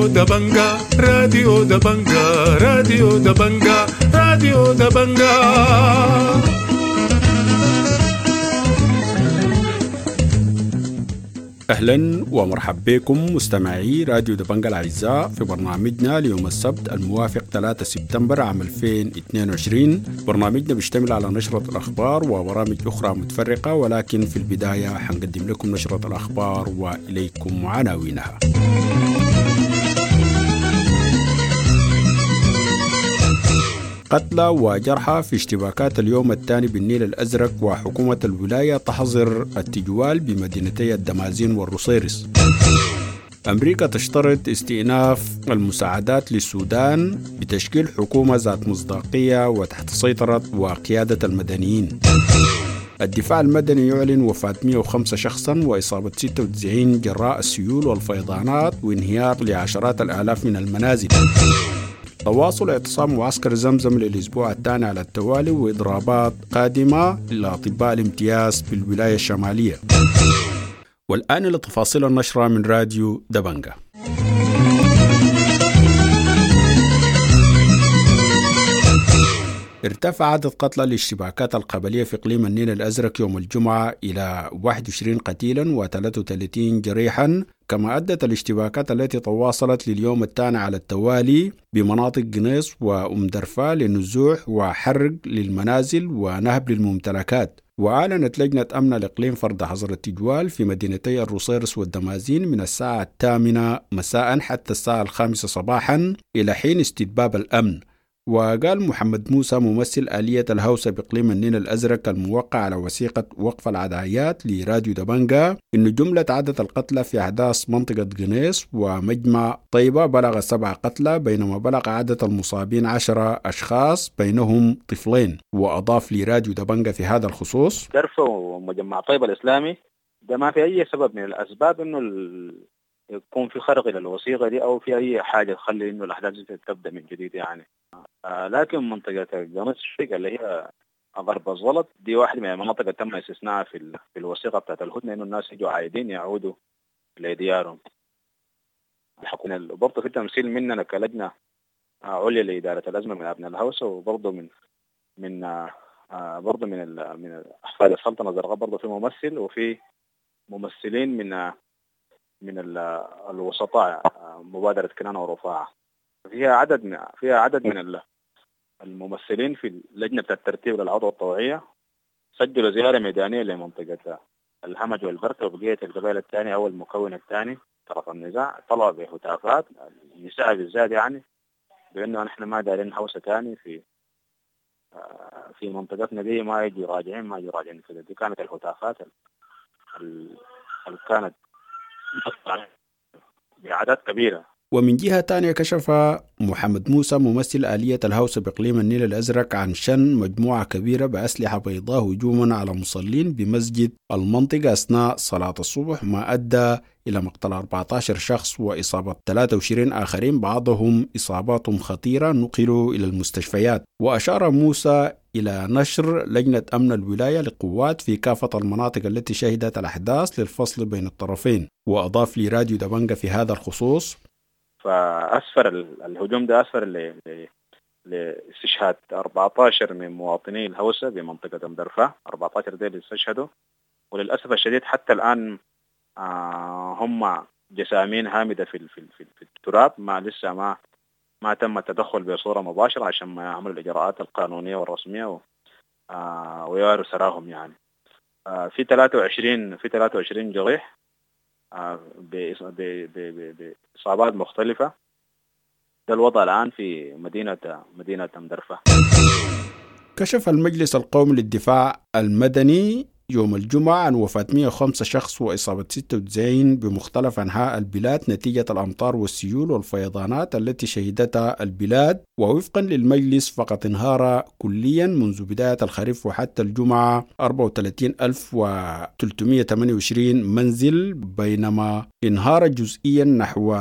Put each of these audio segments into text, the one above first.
راديو دبنجا راديو دبنجا راديو دبنجا راديو دبنجا. أهلا ومرحبا بكم مستمعي راديو دبنجا الأعزاء في برنامجنا ليوم السبت الموافق 3 سبتمبر عام 2022. برنامجنا بيشتمل على نشرة الأخبار وبرامج أخرى متفرقة، ولكن في البداية حنقدم لكم نشرة الأخبار وإليكم عناوينها. قتلى وجرحى في اشتباكات اليوم الثاني بالنيل الأزرق، وحكومة الولاية تحظر التجوال بمدينتي الدمازين والروسيرس. أمريكا تشترط استئناف المساعدات للسودان بتشكيل حكومة ذات مصداقية وتحت سيطرة وقيادة المدنيين. الدفاع المدني يعلن وفاة 105 شخصا وإصابة 96 جراء السيول والفيضانات وانهيار لعشرات الآلاف من المنازل. تواصل اعتصام معسكر زمزم للأسبوع الثاني على التوالي، وإضرابات قادمة لأطباء الامتياز بالولاية الشمالية. والآن لتفاصيل النشرة من راديو دبنجا. ارتفع عدد قتلى الاشتباكات القبلية في إقليم النيل الأزرق يوم الجمعة إلى 21 قتيلا و33 جريحا، كما أدت الاشتباكات التي تواصلت لليوم الثاني على التوالي بمناطق قنيص وأم درفا لنزوح وحرق للمنازل ونهب للممتلكات. وأعلنت لجنة أمن الإقليم فرض حظر التجوال في مدينتي الروسيرس والدمازين من الساعة 8 مساء حتى الساعة 5 صباحا إلى حين استتباب الأمن. وقال محمد موسى ممثل آلية الهوسة بإقليم النيل الأزرق الموقع على وثيقة وقف العدايات لراديو دبنجا إن جملة عدد القتلى في أحداث منطقة قنيص ومجمع طيبة بلغ 7 قتلى، بينما بلغ عدد المصابين 10 أشخاص بينهم طفلين. وأضاف لراديو دبنجا في هذا الخصوص: درفة ومجمع طيبة الإسلامي ده ما في أي سبب من الأسباب إنه يكون في خرق إلى الوثيقة دي أو في أي حاجة تخلي إنه الأحداث تبدأ من جديد يعني. لكن منطقة قنيص الشرق اللي هي ضرب الزلط دي واحدة من المناطق اللي تم استثناءها في الوثيقة بتاعت الهدنة إنه الناس يجوا عايدين يعودوا لديارهم. الحكومة برضه في تمثيل مننا كلجنة عليا لإدارة الأزمة من أبناء الهوسة، وبرضه من أحفاد السلطنة الزرقاء برضه في ممثل، وفي ممثلين من الوسطاء مبادرة كنانة ورفاعة. فيها عدد من الممثلين في اللجنة بتاعت الترتيب للعضو الطوعية سجلوا زيارة ميدانية لمنطقة الهمج والبركة وبقية القبائل الثانية أو المكون الثاني طرف النزاع. طلعوا بهتافات النساء بالذات يعني بأنه نحن ما دارين هوسة ثاني في منطقتنا دي، ما يجي راجعين كده. دي كانت الهتافات اللي كانت بأعداد كبيرة. ومن جهة تانية كشف محمد موسى ممثل آلية الهوسة بإقليم النيل الأزرق عن شن مجموعة كبيرة بأسلحة بيضاء هجوما على مصلين بمسجد المنطقة أثناء صلاة الصبح، ما أدى إلى مقتل 14 شخص وإصابة 23 آخرين، بعضهم إصاباتهم خطيرة نقلوا إلى المستشفيات. وأشار موسى إلى نشر لجنة أمن الولاية لقوات في كافة المناطق التي شهدت الأحداث للفصل بين الطرفين. وأضاف لراديو دبنجا في هذا الخصوص: فأسفر الهجوم ده أسفر لاستشهاد 14 من مواطني الهوسة بمنطقة مدرفة. 14 ديل استشهدوا، وللأسف الشديد حتى الآن هم جسامين هامدة في التراب، لسه ما تم التدخل بصورة مباشرة عشان ما يعملوا الإجراءات القانونية والرسمية ويواروا سراهم يعني. في 23 جريح بإصابات مختلفة. ده الوضع الآن في مدينة مدرفة. كشف المجلس القومي للدفاع المدني يوم الجمعة عن وفاة 105 شخص وإصابة 96 بمختلف أنحاء البلاد نتيجة الأمطار والسيول والفيضانات التي شهدتها البلاد. ووفقا للمجلس فقد انهار كليا منذ بداية الخريف وحتى الجمعة 34,328 منزل، بينما انهار جزئيا نحو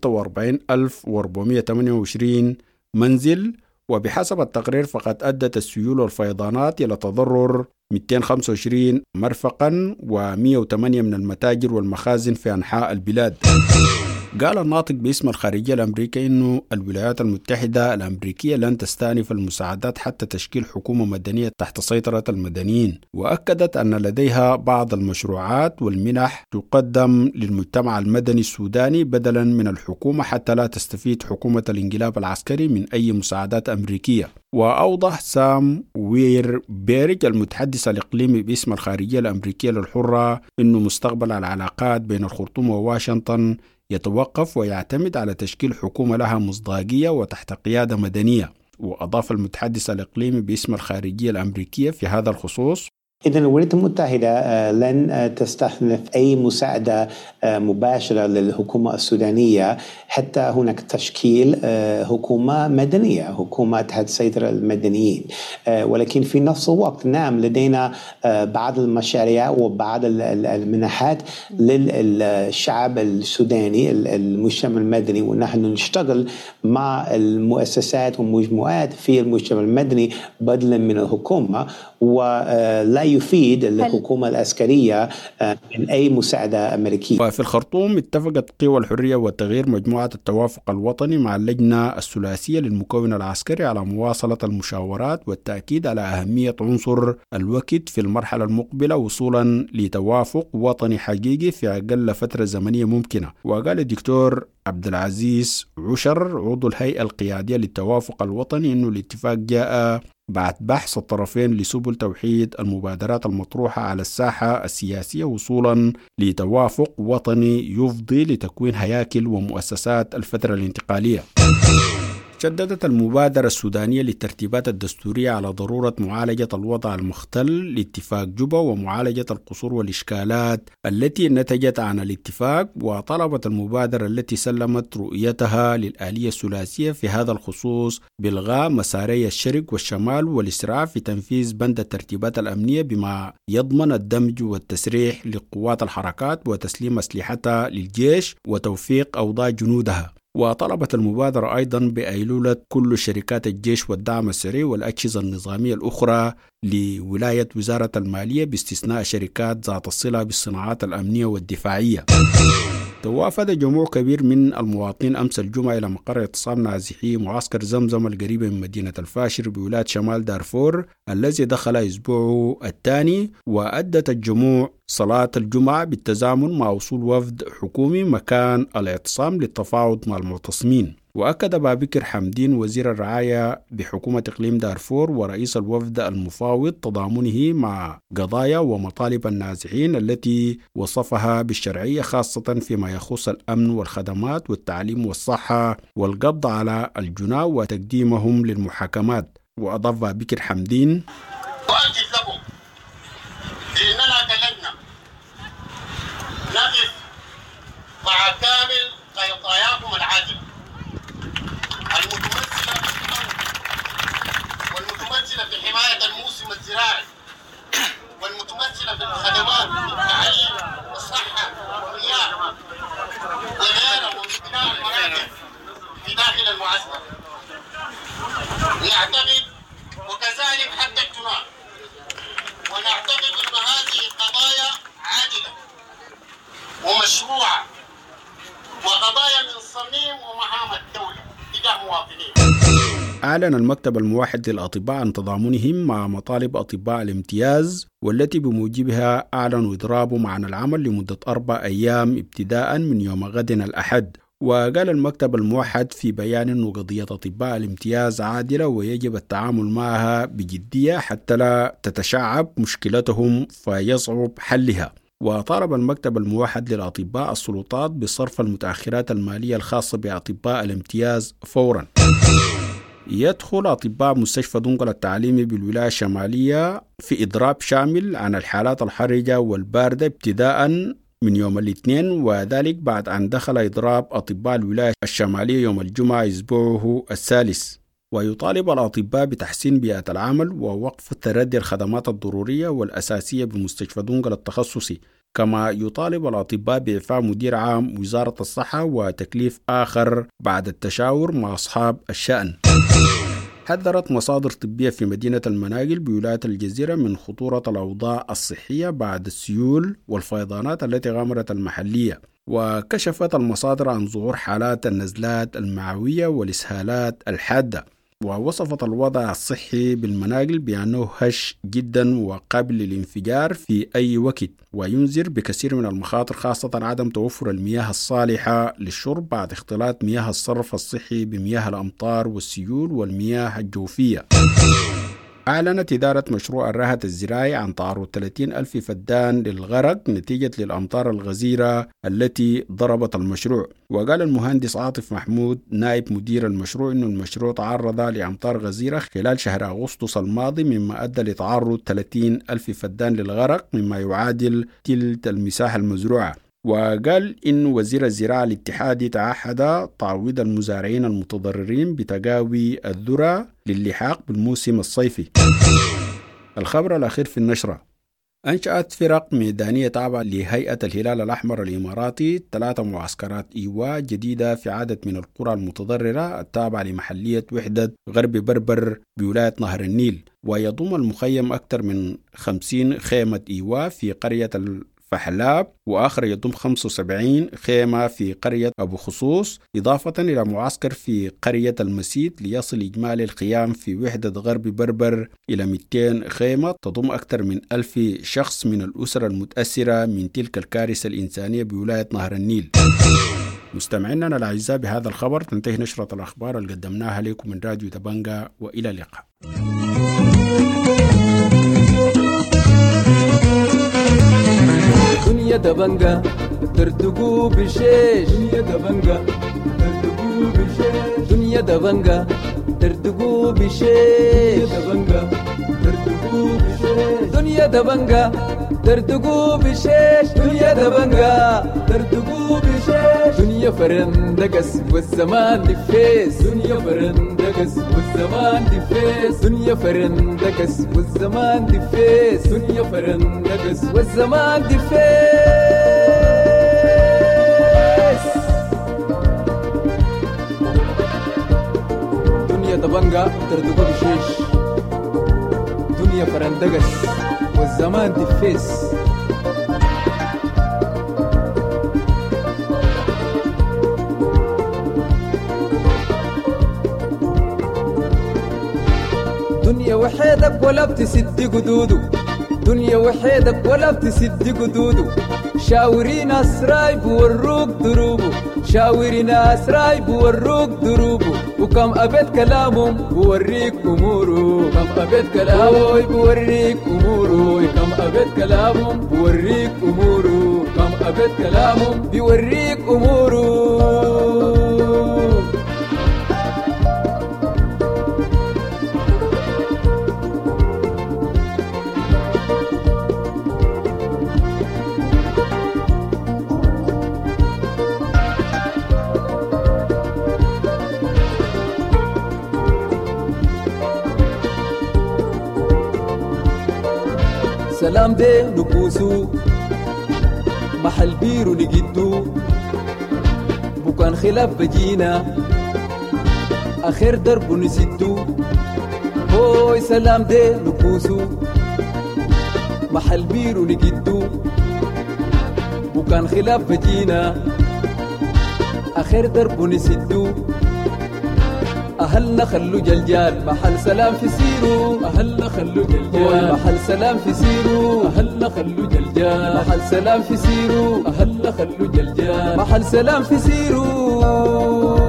46,428 منزل. وبحسب التقرير فقد أدت السيول والفيضانات إلى تضرر 225 مرفقا و108 من المتاجر والمخازن في أنحاء البلاد. قال الناطق باسم الخارجية الأمريكي إنه الولايات المتحدة الأمريكية لن تستأنف المساعدات حتى تشكيل حكومة مدنية تحت سيطرة المدنيين، وأكدت أن لديها بعض المشروعات والمنح تقدم للمجتمع المدني السوداني بدلا من الحكومة حتى لا تستفيد حكومة الانقلاب العسكري من أي مساعدات أمريكية. وأوضح سام وير بيرج المتحدث الإقليمي باسم الخارجية الأمريكية للحرة إنه مستقبل العلاقات بين الخرطوم وواشنطن يتوقف ويعتمد على تشكيل حكومة لها مصداقية وتحت قيادة مدنية. وأضاف المتحدث الإقليمي باسم الخارجية الأمريكية في هذا الخصوص: إذن الولايات المتحدة لن تستحنف أي مساعدة مباشرة للحكومة السودانية حتى هناك تشكيل حكومة مدنية، حكومة تحت سيطرة المدنيين. ولكن في نفس الوقت نعم لدينا بعض المشاريع وبعض المنحات للشعب السوداني المجتمع المدني، ونحن نشتغل مع المؤسسات والمجموعات في المجتمع المدني بدلا من الحكومة، ولا يفيد الحكومة العسكرية من أي مساعدة أمريكية. وفي الخرطوم اتفقت قوى الحرية والتغيير مجموعة التوافق الوطني مع اللجنة الثلاثية للمكون العسكري على مواصلة المشاورات والتأكيد على أهمية عنصر الوقت في المرحلة المقبلة وصولا لتوافق وطني حقيقي في أقل فترة زمنية ممكنة. وقال الدكتور عبد العزيز عشر عضو الهيئة القيادية للتوافق الوطني إنه الاتفاق جاء بعد بحث الطرفين لسبل توحيد المبادرات المطروحة على الساحة السياسية وصولا لتوافق وطني يفضي لتكوين هياكل ومؤسسات الفترة الانتقالية. شددت المبادرة السودانية للترتيبات الدستورية على ضرورة معالجة الوضع المختل لاتفاق جوبا ومعالجة القصور والإشكالات التي نتجت عن الاتفاق، وطلبت المبادرة التي سلمت رؤيتها للآلية الثلاثية في هذا الخصوص بإلغاء مساري الشرق والشمال والإسراع في تنفيذ بند الترتيبات الأمنية بما يضمن الدمج والتسريح لقوات الحركات وتسليم أسلحتها للجيش وتوفيق أوضاع جنودها. وطلبت المبادرة أيضا بأيلولة كل شركات الجيش والدعم السريع والأجهزة النظامية الأخرى لولاية وزارة المالية باستثناء شركات ذات الصلة بالصناعات الأمنية والدفاعية. توافد جموع كبير من المواطنين أمس الجمعة إلى مقر اعتصام نازحي معسكر زمزم القريب من مدينة الفاشر بولاية شمال دارفور الذي دخل أسبوعه الثاني، وأدت الجموع صلاة الجمعة بالتزامن مع وصول وفد حكومي مكان الاعتصام للتفاوض مع المعتصمين. وأكد بابكر حمدين وزير الرعاية بحكومة إقليم دارفور ورئيس الوفد المفاوض تضامنه مع قضايا ومطالب النازحين التي وصفها بالشرعية، خاصة فيما يخص الأمن والخدمات والتعليم والصحة والقبض على الجناه وتقديمهم للمحاكمات. وأضاف بابكر حمدين: وأجد لكم بأننا كلجنة نقف مع كامل قضاياكم العادلة المتمثلة في الأمن والمتمثلة في حماية الموسم الزراعي والمتمثلة في الخدمات والتعليم والصحة والمياه وغيرها من بناء المراكز في داخل المعسكر. نعتقد وكذلك حتى الجناه ونعتقد أن هذه قضايا عادلة ومشروعة وقضايا من صميم ومهام الدولة تجاه مواطنين. أعلن المكتب الموحد للأطباء عن تضامنهم مع مطالب أطباء الامتياز والتي بموجبها أعلنوا إضرابهم عن العمل لمدة 4 أيام ابتداء من يوم غد الأحد. وقال المكتب الموحد في بيان أن قضية أطباء الامتياز عادلة ويجب التعامل معها بجدية حتى لا تتشعب مشكلتهم فيصعب حلها. وطالب المكتب الموحد للأطباء السلطات بصرف المتأخرات المالية الخاصة بأطباء الامتياز فورا. يدخل أطباء مستشفى دنقل التعليمي بالولاية الشمالية في إضراب شامل عن الحالات الحرجة والباردة ابتداء من يوم الاثنين، وذلك بعد أن دخل إضراب أطباء الولاية الشمالية يوم الجمعة أسبوعه الثالث. ويطالب الأطباء بتحسين بيئة العمل ووقف تردي الخدمات الضرورية والأساسية بمستشفى دنقل التخصصي. كما يطالب الأطباء بإعفاء مدير عام وزارة الصحة وتكليف آخر بعد التشاور مع أصحاب الشأن. حذرت مصادر طبية في مدينة المناقل بولاية الجزيرة من خطورة الأوضاع الصحية بعد السيول والفيضانات التي غامرت المحلية. وكشفت المصادر عن ظهور حالات النزلات المعوية والإسهالات الحادة، ووصفت الوضع الصحي بالمناقل بأنه هش جدا وقابل للانفجار في أي وقت، وينذر بكثير من المخاطر خاصة عدم توفر المياه الصالحة للشرب بعد اختلاط مياه الصرف الصحي بمياه الأمطار والسيول والمياه الجوفية. أعلنت إدارة مشروع الراحة الزراعي عن تعرض 30,000 فدان للغرق نتيجة للأمطار الغزيرة التي ضربت المشروع. وقال المهندس عاطف محمود نائب مدير المشروع إن المشروع تعرض لأمطار غزيرة خلال شهر أغسطس الماضي، مما أدى لتعرض 30,000 فدان للغرق مما يعادل تلت المساحة المزروعة. وقال إن وزير الزراعة الاتحادي تعهد تعويض المزارعين المتضررين بتقاوي الذرة للحاق بالموسم الصيفي. الخبر الأخير في النشرة: أنشأت فرق ميدانية تابعة لهيئة الهلال الأحمر الإماراتي 3 معسكرات إيواء جديدة في عدد من القرى المتضررة التابعة لمحلية وحدة غرب بربر بولاية نهر النيل، ويضم المخيم أكثر من 50 خيمة إيواء في قرية فحلاب، وآخر يضم 75 خيمة في قرية أبو خصوص، إضافة إلى معسكر في قرية المسيد، ليصل إجمالي القيام في وحدة غرب بربر إلى 200 خيمة تضم أكثر من 1000 شخص من الأسر المتأثرة من تلك الكارثة الإنسانية بولاية نهر النيل. مستمعينا الأعزاء، بهذا الخبر تنتهي نشرة الأخبار اللي قدمناها لكم من راديو دبنجة، وإلى اللقاء. دنيا دبنجة ترتقو بشيش، دنيا دبنجة ترتقو بشيش، دنيا دبنجة ترتقو بشيش، دنيا دبنجة ترتقو بشيش، دنيا دبنجة ترتقو بشيش، دنيا فرندقس والزمان دفيس، دنيا فرندقس والزمان دفيس، دنيا فرندقس والزمان دفيس، دنيا فرندقس والزمان دفيس. دنيا دبنجة ترتقو بشيش، دنيا فرندقس والزمان دفيس. دنيا وحيدك ولا بتسد قدوده، دنيا وحيدك ولا بتسد قدوده، شاورين أسراي بوروك دروبه، شاورين أسراي بوروك دروبه، وكم أبد كلامهم بوريك أموره، كم أبد كلامهم بوريك أموره، كم أبد كلامهم بوريك أموره، كم أبد كلامهم بوريك أموره. سلام دي نبوسو محل بيرو نجدو، بكان خلاف بجينا آخر درب نسدو. هوي سلام دي نبوسو محل بيرو نجدو، بكان خلاف بجينا آخر درب نسدو. أهلنا خلو جلجال محل سلام في سيرو، أهلنا خلو جلجال محل سلام في سيرو، أهلنا خلو جلجال محل سلام في سيرو، أهلنا خلو جلجال محل سلام في سيرو.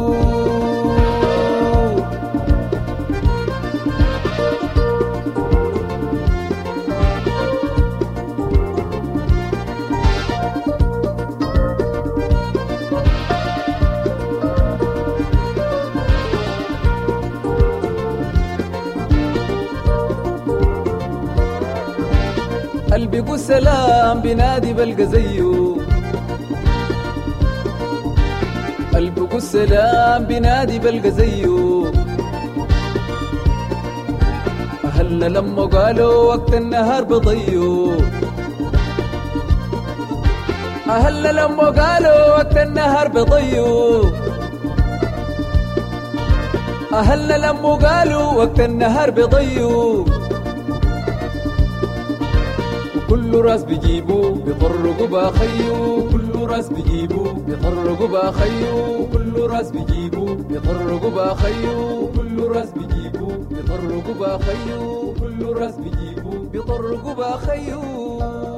قلبي قول سلام بنادي بلقى زيه، قلبي قول سلام بنادي بلقى زيه. أهلنا لما قالوا وقت النهار بضيو، أهلنا لما قالوا وقت النهار بضيو، أهلنا لما قالوا وقت النهار بضيو. كل راس بيجيبوا بيطرقوا باخيو كل راس بيجيبوا بيطرقوا باخيو كل راس بيجيبوا بيطرقوا باخيو كل راس بيجيبوا بيطرقوا باخيو كل راس بيجيبوا بيطرقوا باخيو.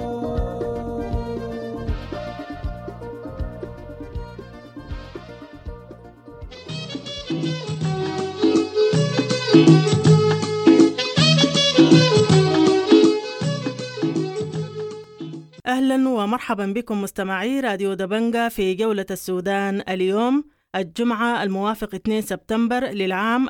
أهلا ومرحبا بكم مستمعي راديو دبنجة في جولة السودان اليوم الجمعة الموافق 2 سبتمبر للعام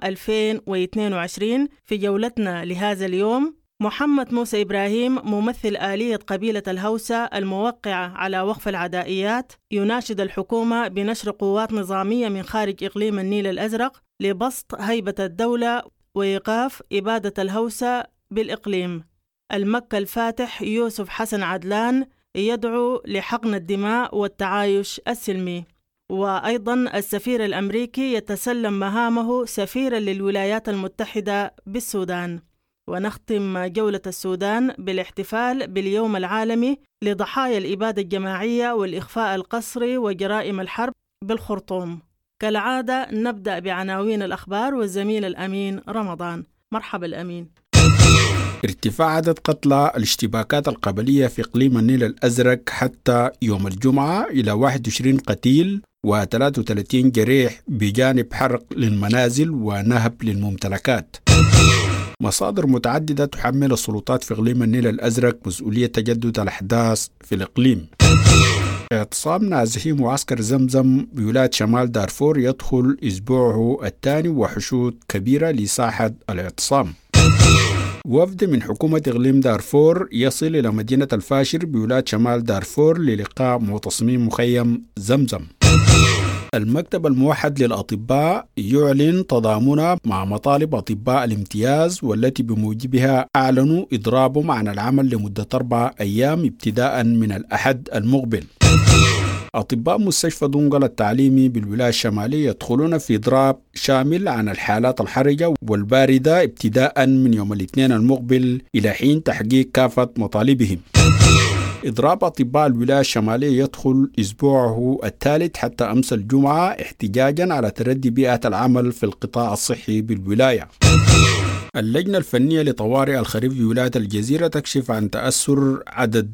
2022. في جولتنا لهذا اليوم محمد موسى إبراهيم ممثل آلية قبيلة الهوسة الموقعة على وقف العدائيات يناشد الحكومة بنشر قوات نظامية من خارج إقليم النيل الأزرق لبسط هيبة الدولة وإيقاف إبادة الهوسة بالإقليم. المكة الفاتح يوسف حسن عدلان يدعو لحقن الدماء والتعايش السلمي. وأيضا السفير الأمريكي يتسلم مهامه سفيرا للولايات المتحدة بالسودان. ونختم جولة السودان بالاحتفال باليوم العالمي لضحايا الإبادة الجماعية والإخفاء القسري وجرائم الحرب بالخرطوم. كالعادة نبدأ بعناوين الأخبار والزميل الأمين رمضان. مرحبا الأمين. ارتفاع عدد قتلى الاشتباكات القبلية في إقليم النيل الأزرق حتى يوم الجمعة إلى 21 قتيل و33 جريح بجانب حرق للمنازل ونهب للممتلكات. مصادر متعددة تحمل السلطات في إقليم النيل الأزرق مسؤولية تجدد الأحداث في الإقليم. اعتصام نازحي معسكر زمزم بولاية شمال دارفور يدخل أسبوعه الثاني وحشود كبيرة لساحة الاعتصام. وفد من حكومة إقليم دارفور يصل إلى مدينة الفاشر بولاية شمال دارفور للقاء معتصمين مخيم زمزم. المكتب الموحد للأطباء يعلن تضامنه مع مطالب أطباء الامتياز والتي بموجبها أعلنوا إضرابهم عن العمل لمدة 4 أيام ابتداء من الأحد المقبل. أطباء مستشفى دونغل التعليمي بالولاية الشمالية يدخلون في إضراب شامل عن الحالات الحرجة والباردة ابتداء من يوم الاثنين المقبل إلى حين تحقيق كافة مطالبهم. إضراب أطباء الولاية الشمالية يدخل أسبوعه الثالث حتى أمس الجمعة احتجاجا على تردي بيئة العمل في القطاع الصحي بالولاية. اللجنة الفنية لطوارئ الخريف في ولاية الجزيرة تكشف عن تأثر عدد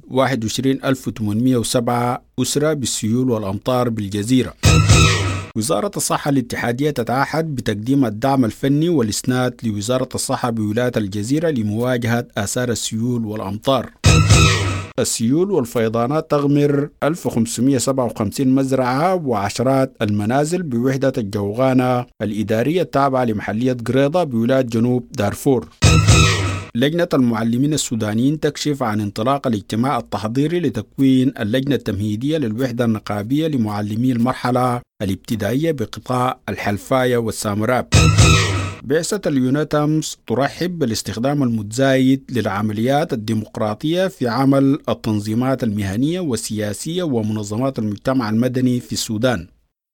21807 أسرة بالسيول والأمطار بالجزيرة. وزارة الصحة الاتحادية تتعهد بتقديم الدعم الفني والإسناد لوزارة الصحة بولاية الجزيرة لمواجهة آثار السيول والأمطار. السيول والفيضانات تغمر 1557 مزرعة وعشرات المنازل بوحدة الجوغانة الإدارية التابعة لمحلية قريضة بولاية جنوب دارفور. لجنة المعلمين السودانيين تكشف عن انطلاق الاجتماع التحضيري لتكوين اللجنة التمهيدية للوحدة النقابية لمعلمي المرحلة الابتدائية بقطاع الحلفاية والسامراب. بعثة اليوناتامس ترحب بالاستخدام المتزايد للعمليات الديمقراطية في عمل التنظيمات المهنية والسياسية ومنظمات المجتمع المدني في السودان.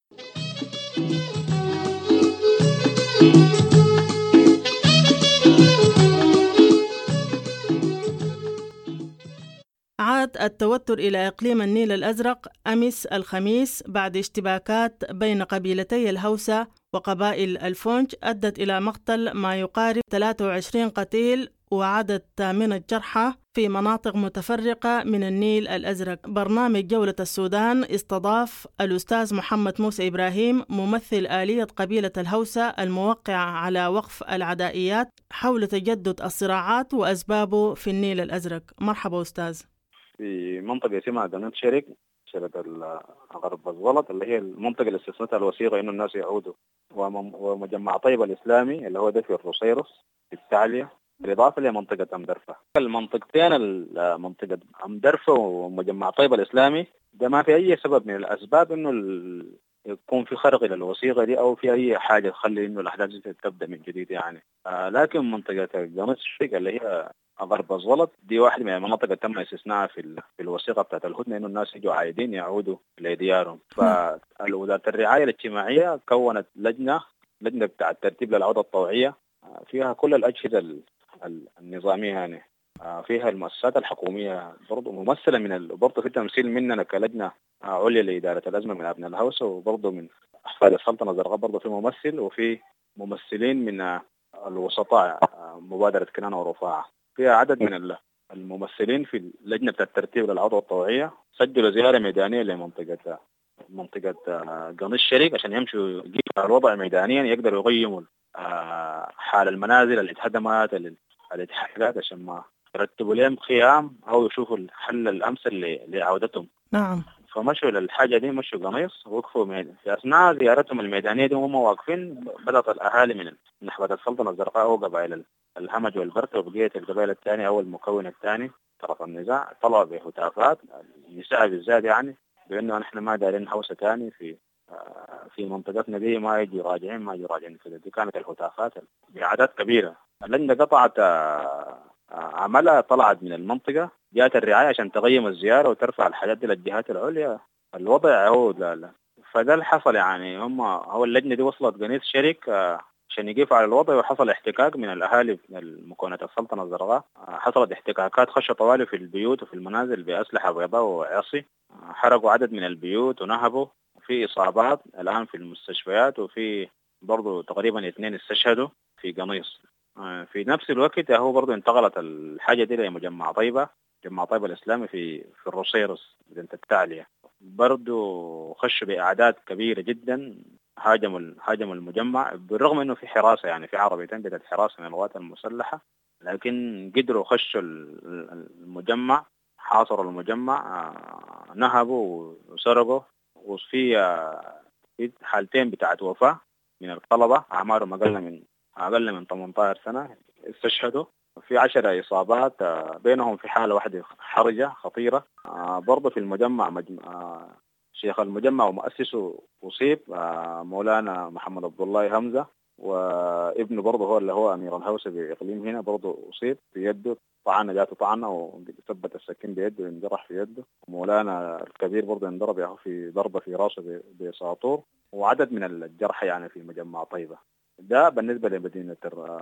عاد التوتر إلى إقليم النيل الأزرق أمس الخميس بعد اشتباكات بين قبيلتي الهوسة وقبائل الفونج أدت إلى مقتل ما يقارب 23 قتيل وعدد من الجرحى في مناطق متفرقة من النيل الأزرق. برنامج جولة السودان استضاف الأستاذ محمد موسى إبراهيم ممثل آلية قبيلة الهوسة الموقعة على وقف العدائيات حول تجدد الصراعات وأسبابه في النيل الأزرق. مرحبا أستاذ. في منطقة اسمها قناة شرق غرب الزلط اللي هي المنطقة اللي استثنتها الوثيقة إنه الناس يعودوا، ومجمع طيبة الإسلامي اللي هو ده في الروسيروس في التالية، بالإضافة لمنطقة أمدرفة. المنطقتين منطقة أمدرفة ومجمع طيبة الإسلامي ده ما في أي سبب من الأسباب إنه يكون في خرق إلى الوثيقة دي أو في أي حاجة تخلي إنه الأحداث تبدأ من جديد يعني. لكن منطقة قناة شرق اللي هي غرب الزلط دي واحدة من المناطق تم استثناءها في الوثيقة بتاعت الهدنة إنه الناس يجوا عايدين يعودوا لديارهم. فوزارة الرعاية الاجتماعية كونت لجنة بتاعت ترتيب للعودة الطوعية فيها كل الأجهزة النظامية يعني فيها المؤسسات الحكومية برضو ممثلة برضو في تمثيل مننا كلجنة عليا لإدارة الأزمة من أبناء الهوسة، وبرضو من أحفاد السلطنة الزرقاء برضو في ممثل، وفي ممثلين من الوسطاء مبادرة كنانة ورفاعة. فيها عدد من الممثلين في اللجنة الترتيب للعضو الطوعية سجلوا زيارة ميدانية لمنطقة قنيش الشريك عشان يمشوا يقيموا الوضع ميدانيا، يقدروا يقيموا حال المنازل اللي اتهدمت الاتحادات عشان ما يرتبوا لهم خيام أو يشوفوا الحل الأمثل لعودتهم. نعم. فمشوا للحاجة دي، مشوا قميص، وقفوا في أثناء زيارتهم الميدانية دي وهم واقفين بدأت الأهالي من أحفاد السلطنة الزرقاء وقبائل الهمج والبركة وبقية القبائل الثانية أو المكون الثاني طرف النزاع طلعوا بهتافات، النساء بالذات يعني، بأنه نحن ما دارين هوسة ثاني في منطقتنا دي، ما يجي راجعين كده. دي كانت الهتافات بأعداد كبيرة. اللجنة قطعت عملها، طلعت من المنطقة، جاءت الرعاية عشان تقيم الزيارة وترفع الحاجات دي للجهات العليا. الوضع هو لا فده اللي حصل يعني. هو اللجنة دي وصلت قنيص شريك عشان يقف على الوضع، وحصل احتكاك من الأهالي من المكونات السلطنة الزرقاء. حصلت احتكاكات خشة طوالي في البيوت وفي المنازل بأسلحة بيضاء وعصي، حرقوا عدد من البيوت ونهبوا، في إصابات الآن في المستشفيات، وفي برضو تقريبا 2 استشهدوا في قنيص. في نفس الوقت هو برضو انتقلت الحاجة دي لمجمع طيبة، مجمع طيبة الإسلامي في الروسيرس مدينة التعلية، برضو خشوا بأعداد كبيرة جدا، هاجموا المجمع بالرغم انه في حراسة، يعني في عربيتين بدأت حراسة من القوات المسلحة، لكن قدروا خشوا المجمع، حاصروا المجمع، نهبوا وسرقوا. وفي حالتين بتاعت وفاة من الطلبة أعمارهم أقل من 18 سنة استشهدوا. في 10 إصابات، بينهم في حالة واحدة حرجة خطيرة. برضه في المجمع شيخ المجمع ومؤسسه أصيب، مولانا محمد عبد الله همزة، وابنه برضه هو اللي هو أمير الهوسة بإقليم هنا برضه أصيب في يده، جاته طعنة وثبت السكين بيده وانجرح في يده. مولانا الكبير برضه انضرب في ضربة في راسه بساطور، وعدد من الجرحى يعني في مجمع طيبة. ده بالنسبة لمدينة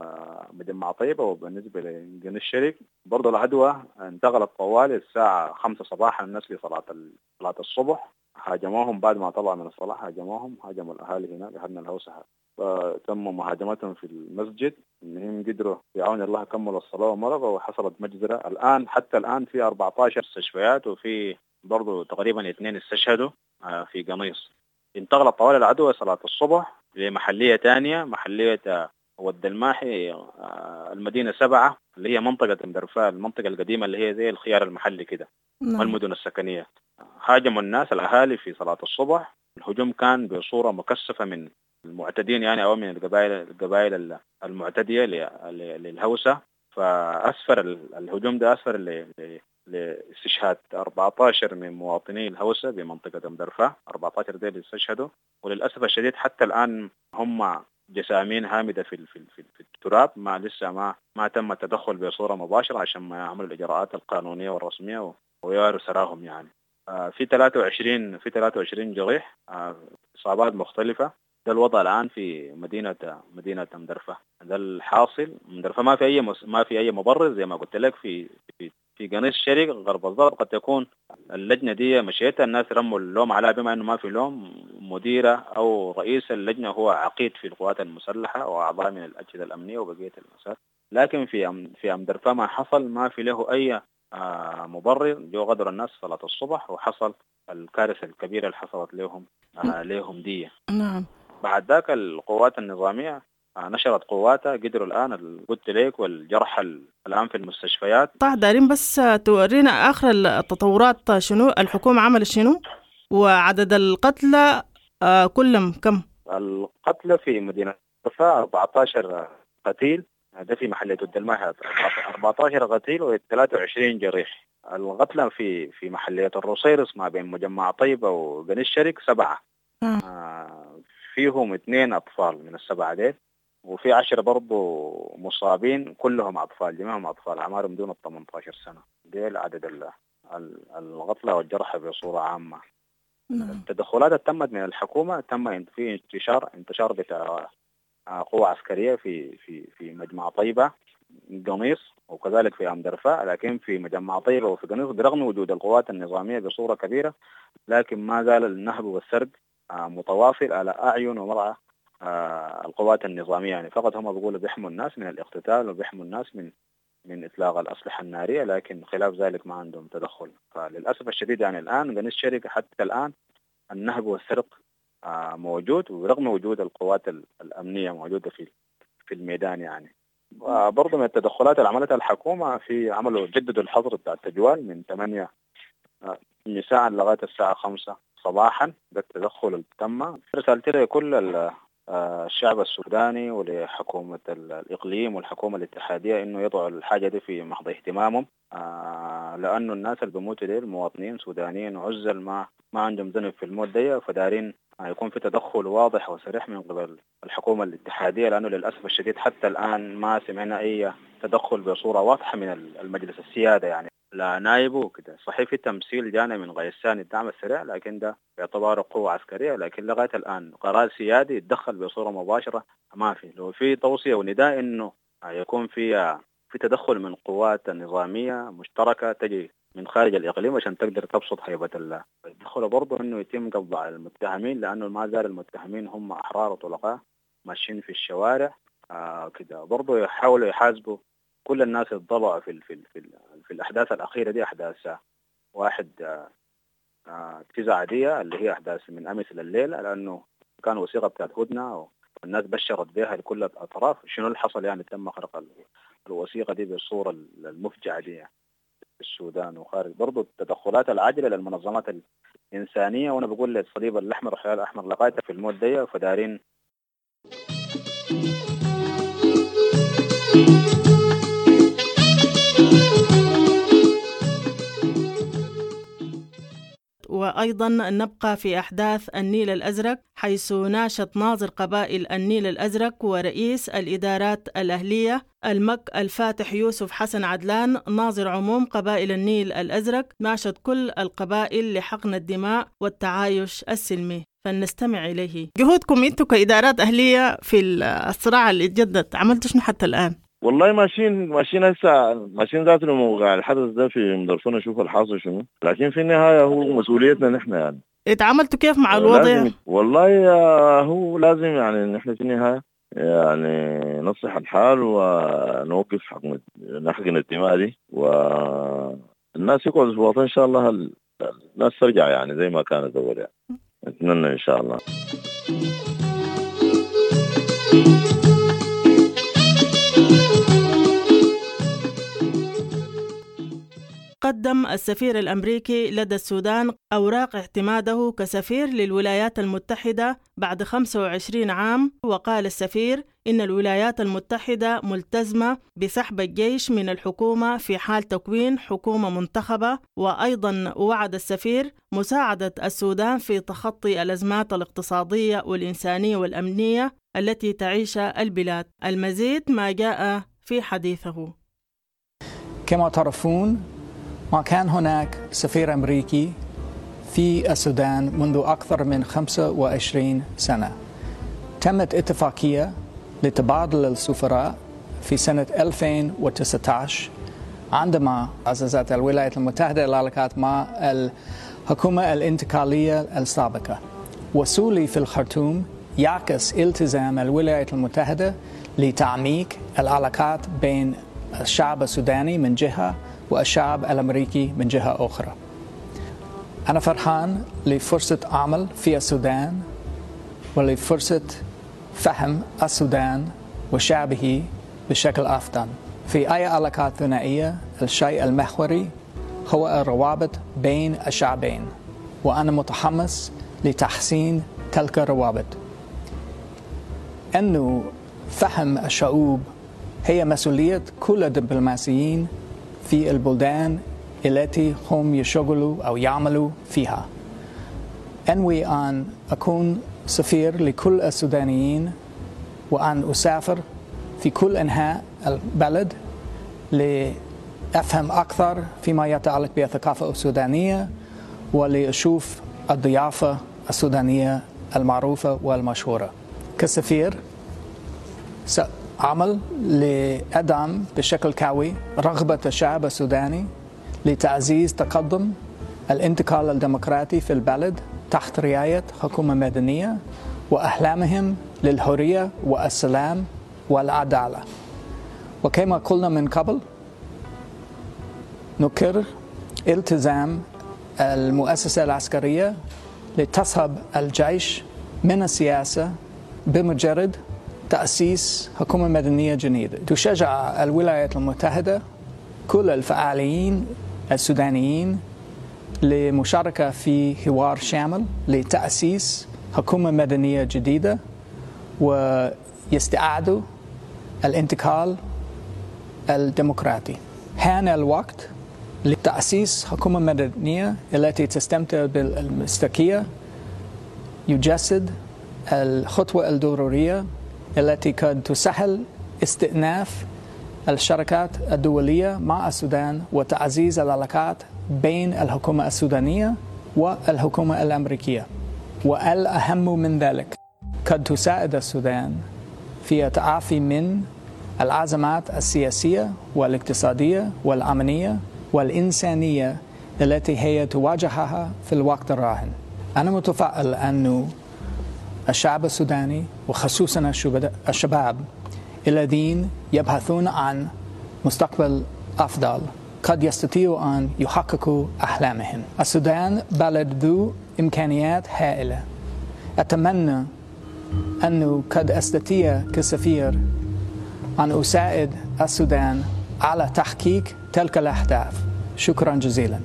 مجمع طيبة. وبالنسبة لقنيص الشريك برضه العدوى انتقلت طوال الساعة 5 صباحا، الناس لصلاة الصبح هاجموهم بعد ما طلعوا من الصلاة، هاجموا الأهالي هنا بأهلنا الهوسة، فتم مهاجمتهم في المسجد. إنهم قدروا بعون الله كملوا الصلاة ومرضوا، وحصلت مجزرة. حتى الآن في 14 استشفيات، وفي برضو تقريبا 2 استشهدوا في قنيص. انتقلت طوال العدوى صلاة الصبح لمحلية تانية، محلية ود الماحي، المدينة 7 اللي هي منطقة مدرفاه، المنطقة القديمة اللي هي زي الخيار المحلي كده، والمدن السكنية. هاجموا الناس الأهالي في صلاة الصبح. الهجوم كان بصورة مكثفة من المعتدين يعني، أو من القبائل المعتدية للهوسة. فأسفر الهجوم ده أسفر لاستشهاد 14 من مواطني الهوسة بمنطقة مدرفاه. 14 ديل استشهدوا، وللأسف الشديد حتى الآن هم جسامين هامدة في التراب، لسه ما تم التدخل بصورة مباشرة عشان ما يعملوا الإجراءات القانونية والرسمية ويواروا سراهم يعني. في 23 جريح، إصابات مختلفة. ده الوضع الآن في مدينة مدرفة. ده الحاصل. مدرفة ما في أي مبرر زي ما قلت لك. في قنيص الشريك غرب الضرب قد تكون اللجنة دي مشيتها، الناس رموا اللوم عليها بما أنه ما في لوم. مديرة أو رئيس اللجنة هو عقيد في القوات المسلحة وأعضاء من الأجهزة الأمنية وبقية المسار. لكن في مدرفة ما حصل، ما في له أي مبرر. جو غدر الناس صلاة الصبح، وحصل الكارثة الكبيرة اللي حصلت لهم دي. نعم. بعد ذاك القوات النظامية نشرت قواتها، قدروا الآن قلت لك والجرحى الآن في المستشفيات. طيب دارين بس تورينا آخر التطورات، شنو الحكومة عملت شنو، وعدد القتلى كلهم كم؟ القتلى في مدينة مدرفة 14 قتيل، ده في محلية ود الماحي 14 قتيل و23 جريح. القتلى في محلية الروسيرس ما بين مجمع طيبة وقنيص الشريك 7. فيهم 2 أطفال من ال7 ديل، وفي 10 برضو مصابين، كلهم أطفال، جميعهم أطفال أعمارهم دون 18 سنة. ديل عدد القتلى والجرحى بصورة عامة. التدخلات تمت من الحكومة، تم في انتشار بتاع قوة عسكرية في مجمع طيبة قنيص، وكذلك في أم درفاء، لكن في مجمع طيبة وفي قنيص برغم وجود القوات النظامية بصورة كبيرة، لكن ما زال النهب والسرق متواصل على أعين ومرعى القوات النظامية. يعني فقط هم بيقولوا بيحموا الناس من الاقتتال وبيحموا الناس من إطلاق الأسلحة النارية، لكن خلاف ذلك ما عندهم تدخل. فللأسف الشديد يعني الآن قنيص شرقة حتى الآن النهب والسرق موجود، ورغم وجود القوات الأمنية موجودة في الميدان. يعني برضو من التدخلات اللي عملتها الحكومة في عملوا جددوا الحظر بتاع التجوال من 8 مساء لغاية الساعة 5 صباحا. ده التدخل اللي تم. رسالتي لكل الشعب السوداني ولحكومة الإقليم والحكومة الاتحادية إنه يضعوا الحاجة دي في محض اهتمامهم، لأنه الناس اللي بيموتوا دي المواطنين سودانيين عزل ما عندهم ذنب في الموت دي، فدارين يكون في تدخل واضح وصريح من قبل الحكومة الاتحادية، لأنه للأسف الشديد حتى الآن ما سمعنا أي تدخل بصورة واضحة من المجلس السيادة. يعني لا نائبه كده صحيح في تمثيل جانا من غيسان الدعم السريع، لكن ده باعتباره قوة عسكرية، لكن لغاية الآن قرار سيادي يتدخل بصورة مباشرة ما في. لو في توصية ونداء إنه يكون في تدخل من قوات نظامية مشتركة تجي من خارج الإقليم عشان تقدر تبسط هيبة الله. التدخل برضه إنه يتم قبض المتهمين، لأنه ما زال المتهمين هم أحرار وطلقاء ماشيين في الشوارع كده. برضه يحاولوا يحاسبوا كل الناس اللي ضلعوا في الأحداث الأخيرة دي، أحداث 1/9 دي اللي هي أحداث من أمس لليلة، لأنه كان وثيقة بتاعت هدنة والناس بشرت بها لكل الأطراف شنو اللي حصل. يعني تم خرق الوثيقة دي بالصورة المفجعة دي في السودان وخارج. برضو التدخلات العاجلة للمنظمات الإنسانية، وأنا بقول للصليب الأحمر والهلال الأحمر لغاية في الموت دي فدارين. وأيضا نبقى في أحداث النيل الأزرق، حيث ناشط ناظر قبائل النيل الأزرق ورئيس الإدارات الأهلية المك الفاتح يوسف حسن عدلان ناظر عموم قبائل النيل الأزرق ناشط كل القبائل لحقن الدماء والتعايش السلمي، فلنستمع إليه. جهودكم أنتم كإدارات أهلية في الصراع اللي اتجدد عملتوا شنو حتى الآن؟ والله ماشيين هسه ماشيين ذات الموقع الحدث ده في مدرسون نشوف الحاصل شنو، لكن في النهاية هو مسؤوليتنا نحن. يعني اتعاملتوا كيف مع الوضع؟ والله هو لازم يعني نحن في النهاية يعني نصلح الحال ونوقف نحقن الدماء دي، والناس يقعدوا في الوطن إن شاء الله. الناس ترجع يعني زي ما كانت أول. يعني نتمنى إن شاء الله. قدم السفير الأمريكي لدى السودان أوراق اعتماده كسفير للولايات المتحدة بعد 25 عام، وقال السفير إن الولايات المتحدة ملتزمة بسحب الجيش من الحكومة في حال تكوين حكومة منتخبة، وأيضا وعد السفير مساعدة السودان في تخطي الأزمات الاقتصادية والإنسانية والأمنية التي تعيشها البلاد. المزيد ما جاء في حديثه. كما تعرفون ما كان هناك سفير أمريكي في السودان منذ أكثر من 25 سنة. تمت اتفاقية لتبادل السفراء في سنة 2019 عندما أسست الولايات المتحدة العلاقات مع الحكومة الانتقالية السابقة. وصولي في الخرطوم يعكس التزام الولايات المتحدة لتعميق العلاقات بين الشعب السوداني من جهة والشعب الأمريكي من جهة أخرى. أنا فرحان لفرصة عمل في السودان ولفرصة فهم السودان وشعبه بشكل أفضل. في أي علاقات ثنائية الشيء المحوري هو الروابط بين الشعبين، وأنا متحمس لتحسين تلك الروابط. أنه فهم الشعوب هي مسؤولية كل الدبلوماسيين في البلدان التي هم يشغلوا أو يعملوا فيها. أنوي أن أكون سفير لكل السودانيين، وأن أسافر في كل أنحاء البلد لأفهم أكثر فيما يتعلق بالثقافة السودانية، ولأشوف الضيافة السودانية المعروفة والمشهورة. كسفير عمل لإدعم بشكل قوي رغبة الشعب السوداني لتعزيز تقدم الانتقال الديمقراطي في البلد تحت رعاية حكومة مدنية وأحلامهم للحرية والسلام والعدالة. وكما قلنا من قبل نكرر التزام المؤسسة العسكرية لتسحب الجيش من السياسة بمجرد تأسيس حكومة مدنية جديدة. تشجع الولايات المتحدة كل الفعاليين السودانيين لمشاركة في حوار شامل لتأسيس حكومة مدنية جديدة ويستعدوا الانتقال الديمقراطي. حان الوقت لتأسيس حكومة مدنية التي تستمتع بالمصداقية، يجسد الخطوة الضرورية التي قد تسهل استئناف الشراكات الدولية مع السودان وتعزيز العلاقات بين الحكومة السودانية والحكومة الأمريكية. والأهم من ذلك قد تساعد السودان في التعافي من الأزمات السياسية والاقتصادية والأمنية والإنسانية التي هي تواجهها في الوقت الراهن. أنا متفائل أن الشعب السوداني وخصوصا الشباب الذين يبحثون عن مستقبل أفضل قد يستطيعوا أن يحققوا أحلامهم. السودان بلد ذو إمكانيات هائلة. أتمنى أنه قد أستطيع كسفير أن أساعد السودان على تحقيق تلك الأهداف. شكرا جزيلا.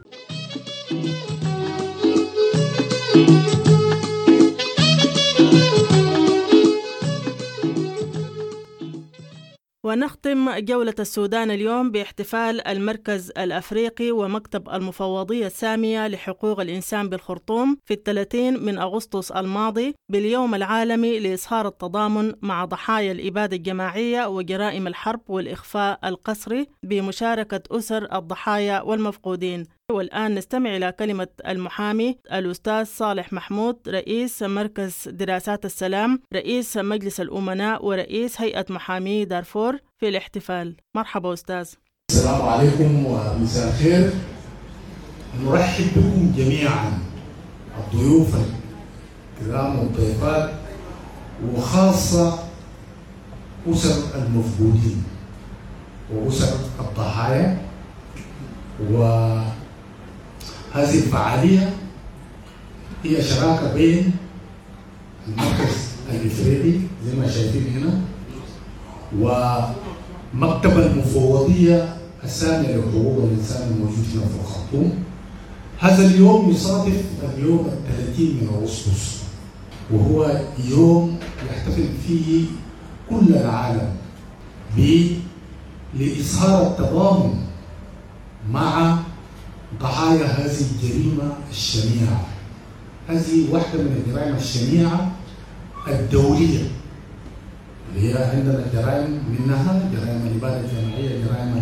ونختم جولة السودان اليوم باحتفال المركز الأفريقي ومكتب المفوضية السامية لحقوق الإنسان بالخرطوم في 30 من أغسطس الماضي باليوم العالمي لإظهار التضامن مع ضحايا الإبادة الجماعية وجرائم الحرب والإخفاء القسري بمشاركة أسر الضحايا والمفقودين. والآن نستمع إلى كلمة المحامي الأستاذ صالح محمود، رئيس مركز دراسات السلام، رئيس مجلس الأمناء ورئيس هيئة محامي دارفور في الاحتفال. مرحبا أستاذ. السلام عليكم ومساء الخير. نرحب بكم جميعا الضيوف الكرام والضيفات وخاصة أسر المفقودين وأسر الضحايا. وهذه الفعالية هي شراكة بين المركز الإفريقي زي ما شايفين هنا ومكتب المفوضية السامية لحقوق الإنسان الموجود هنا في الخرطوم. هذا اليوم يصادف اليوم 30 من أغسطس، وهو يوم يحتفل فيه كل العالم لإظهار التضامن مع ضحايا هذه الجريمة الشنيعة. هذه واحدة من الجرائم الشنيعة الدولية اللي هي عندنا الجرائم منها جرائم الإبادة الجماعية، جرائم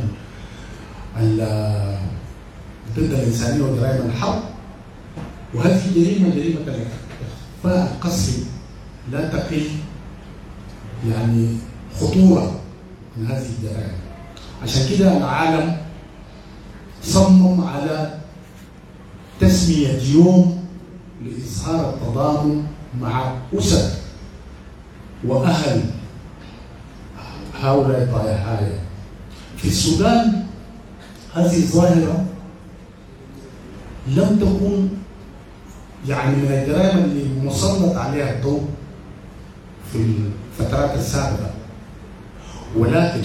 ضد الإنسانية وجرائم الحرب. وهذه الجريمة جريمة الإخفاء القسري لا تقل يعني خطورة من هذه الجرائم. عشان كده العالم صمم على تسمية يوم لإظهار التضامن مع أسر وأهل هؤلاء الضحايا. في السودان هذه الظاهرة لم تكن يعني من الجرائم اللي مسلط عليها الضوء في الفترات السابقة، ولكن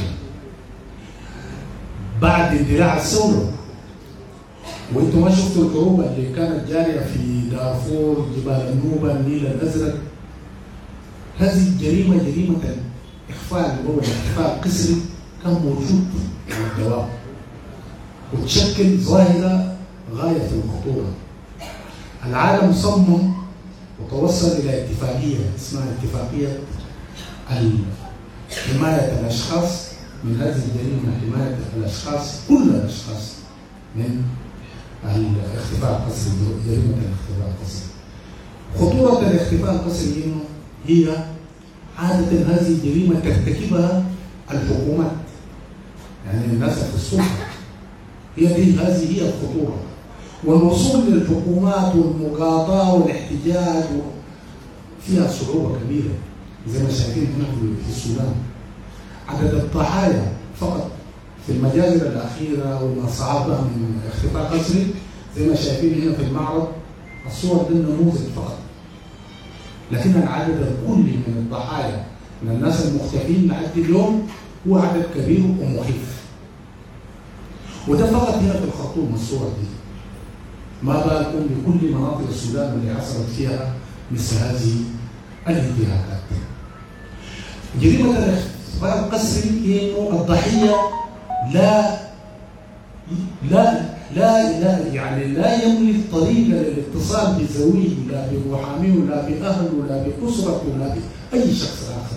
بعد اندلاع الثورة وانتم ما شفتوا الحروب اللي كانت جارية في دارفور، جبال النوبة، النيل الأزرق، هذه الجريمة جريمة الإخفاء اللي هو الإخفاء القسري كان موجود على الدوام وتشكل ظاهرة غاية في الخطورة. العالم صمم وتوصل إلى اتفاقية اسمها اتفاقية حماية الأشخاص من هذه الجريمة، حماية الأشخاص كل الأشخاص من الاختفاء القسري، جريمة الاختفاء القسري. خطورة الاختفاء القسري هي عادة هذه الجريمة ترتكبها الحكومات، يعني الناس في السلطة، هذه هي الخطورة. والوصول للحكومات والمقاطعة والاحتجاج فيها صعوبة كبيرة زي ما شايفين هنا في السودان. عدد الضحايا فقط في المجازر الأخيرة وما صعبها من اختطاف قسري زي ما شايفين هنا في المعرض، الصور دي نموذج فقط، لكن العدد الكلي من الضحايا من الناس المختفين لحد اليوم هو عدد كبير ومخيف. وده فقط هنا في الخرطوم الصور دي، ما بالكم بكل مناطق السودان اللي حصلت فيها مثل هذه الانتهاكات. جريمة الاختطاف القسري انه الضحية لا يملك طريقة للاتصال بزويه، لا بمحاميه ولا بأهله ولا بأسرته ولا بأي شخص آخر.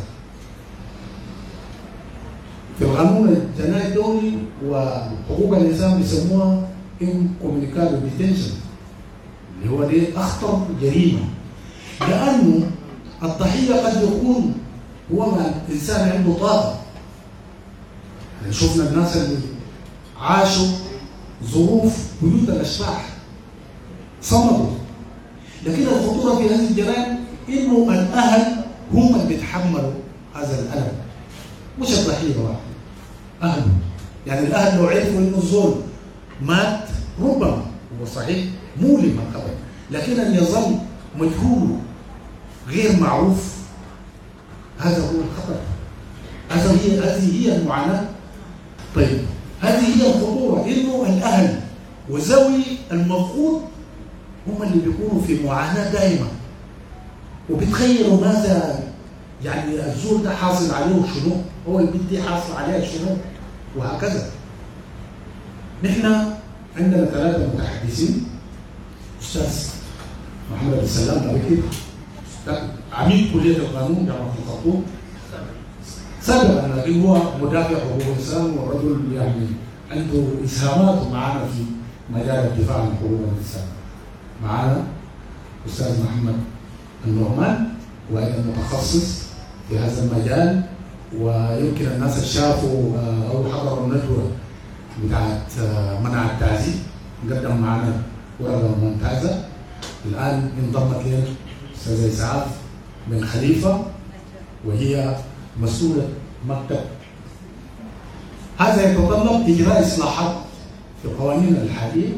في القانون الجنائي الدولي وحقوق الإنسان بيسموها incommunicado detention، اللي هو دي أخطر جريمة، لأنه الضحية قد يكون هو ما الإنسان عنده طاقة. يعني شفنا الناس اللي عاشوا ظروف بيوت الأشباح صمدوا، لكن الخطورة في هذه الجرائم إنه الأهل هم اللي بيتحملوا هذا الألم، مش الضحية واحد، أهله. يعني الأهل لو عرفوا إنه الزول مات ربما هو صحيح مؤلم الخبر، لكن أن يظل مجهول غير معروف هذا هو الخطر. هذه هي المعاناة. طيب هذه هي الخطورة، إنه الأهل وذوي المفقود هم اللي بيكونوا في معاناة دائمة، وبتخيلوا ماذا يعني الزول ده حاصل عليه شنو، هو البنت دي حاصل عليها شنو، وهكذا. نحن عندنا 3 متحدثين، أستاذ محمد السلام أبكي عميد كلية القانون جامعة الخرطوم سابقا، لكن هو مدافع حقوق الإنسان ورجل يعني عنده إسهامات معنا في مجال الدفاع عن حقوق الإنسان. معنا أستاذ محمد النعمان وأيضا متخصص في هذا المجال، ويمكن الناس اللي شافوا أو حضروا الندوة بتاعت منع التعذيب قدم معنا ورقة ممتازة. الآن انضمت لنا أستاذة إسعاف بن خليفة وهي مسؤولة مكتب. هذا يتطلب إجراء إصلاحات في القوانين الحالية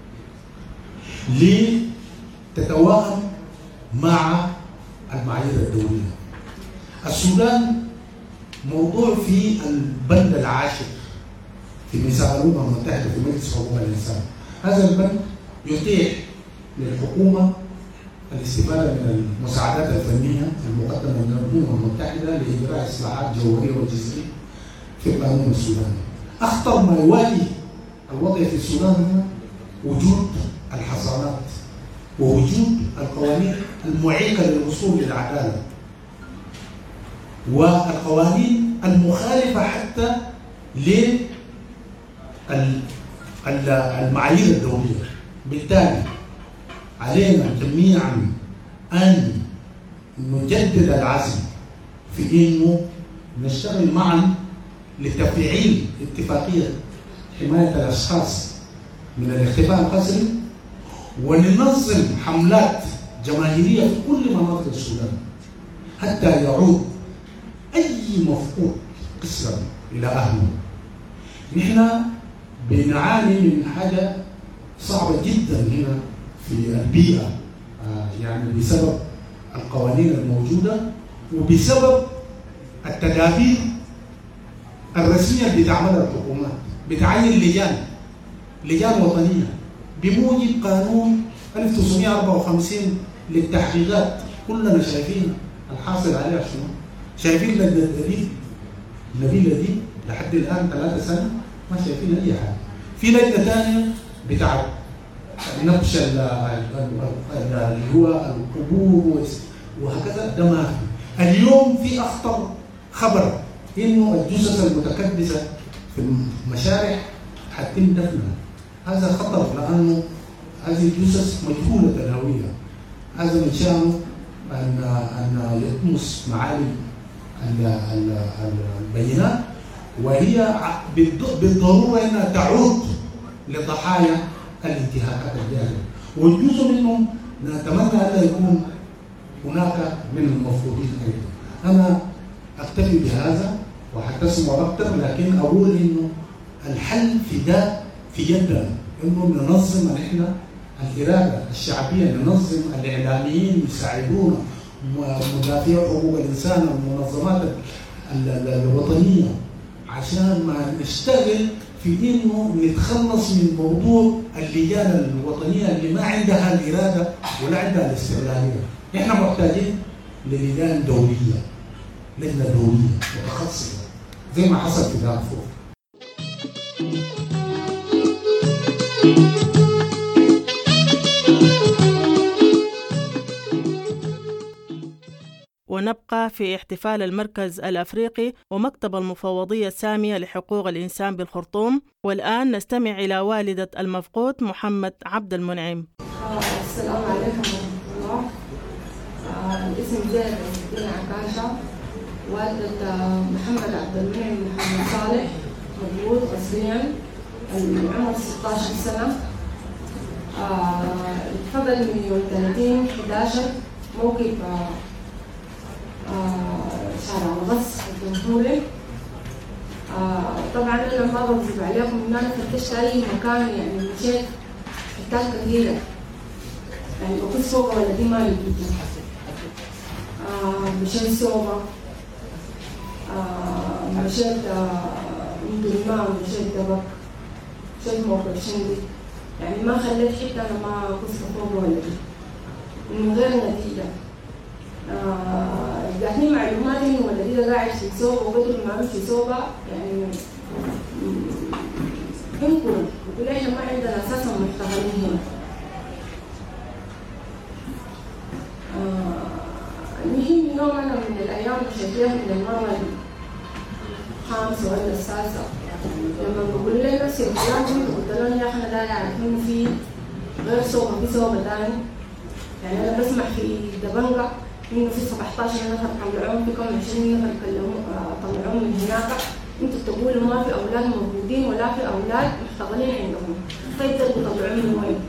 لتتوائم مع المعايير الدولية. السودان موضوع في البند العاشر في ميثاق الأمم المتحدة في مجلس حقوق الإنسان. هذا البند يتيح للحكومة الاستفادة من المساعدات الفنية المقدمة من الأمم المتحدة لإجراء إصلاحات جوهرية وجذرية في القانون السوداني. أخطر ما يواجه الوضع في السودان هنا وجود الحصانات ووجود القوانين المعيقة للوصول للعدالة والقوانين المخالفة حتى للمعايير الدولية. بالتالي علينا جميعا أن نجدد العزم في إنه نشتغل معا لتفعيل اتفاقية حماية الأشخاص من الاختفاء القسري، وننظم حملات جماهيرية في كل مناطق السودان حتى يعود أي مفقود قسرا إلى أهله. نحن بنعاني من حاجة صعبة جدا هنا في البيئة، يعني بسبب القوانين الموجودة وبسبب التدابير الرسمية اللي بتعملها الحكومات. بتعين لجان وطنية بموجب قانون 1954 للتحقيقات. كلنا شايفين الحاصل عليها شنو، شايفين لجنة النبيلة دي لحد الآن 3 سنة ما شايفين أي حاجة. في لجنة ثانية بتاعت نبش اللي هو القبور وهكذا، ده ما في. اليوم في أخطر خبر إنه الجثث المتكدسة في المشارع حتم دفنها. هذا خطر لأنه هذه الجثث مجهولة الهوية. هذا من شأنه أن يطمس معالي البينات، وهي بالضروره انها تعود لضحايا الانتهاكات الجاريه، والجزء منهم نتمنى الا يكون هناك من المفروضين ايضا. انا اكتفي بهذا وحتسمع اكثر، لكن اقول انه الحل في يدنا، انه ننظم نحن الاراده الشعبيه، ننظم الاعلاميين يساعدونا، مدافعي حقوق الانسان والمنظمات الوطنيه، عشان ما نشتغل في انه نتخلص من موضوع اللجان الوطنيه اللي ما عندها الاراده ولا عندها الاستقلاليه. احنا محتاجين للجان دوليه، لجنه دوليه متخصصه زي ما حصل في دارفور. ونبقى في احتفال المركز الأفريقي ومكتب المفوضية السامية لحقوق الإنسان بالخرطوم، والآن نستمع إلى والدة المفقود محمد عبد المنعم. السلام عليكم ورحمة الله. الاسم زينب الدين عكاشة، والدة محمد عبد المنعم محمد صالح، مولود رسميا العمر 16 سنة. اتفضل من يوم 30/11 موقف شارع الغص الجمهوري. طبعا انا ما بكذب عليكم ان انا فتشت اي مكان، يعني مشيت حتات كثيره، يعني بكون صوبه ولا دي ما لقيتها. مشيت صوبه، مشيت مدرمان، مشيت دبك، مشيت موقف شندي، يعني ما خليت حتى انا ما قصه فوق ولا دي من غير نتيجه. جاتني معلومات انه ولدي ده قاعد في صوبه وقدر ما في صوبه، يعني يمكن يقول احنا ما عندنا اساسا محتغلين هنا. المهم يوم انا من الايام مشيت من المره الخامسه ولا السادسه، لما بقول لي نفسي فلان قلت لهم يا اخي انا داير اعرف انه في غير صوبه، في صوبه ثاني. يعني انا بسمع في دبنجه انه في 17 نفر طلعوهم، في كم 20 نفر طلعوهم من هناك. انتوا بتقولوا ما في اولاد موجودين ولا في اولاد محتضنين عندهم، طيب تقدروا تطلعوا من وين؟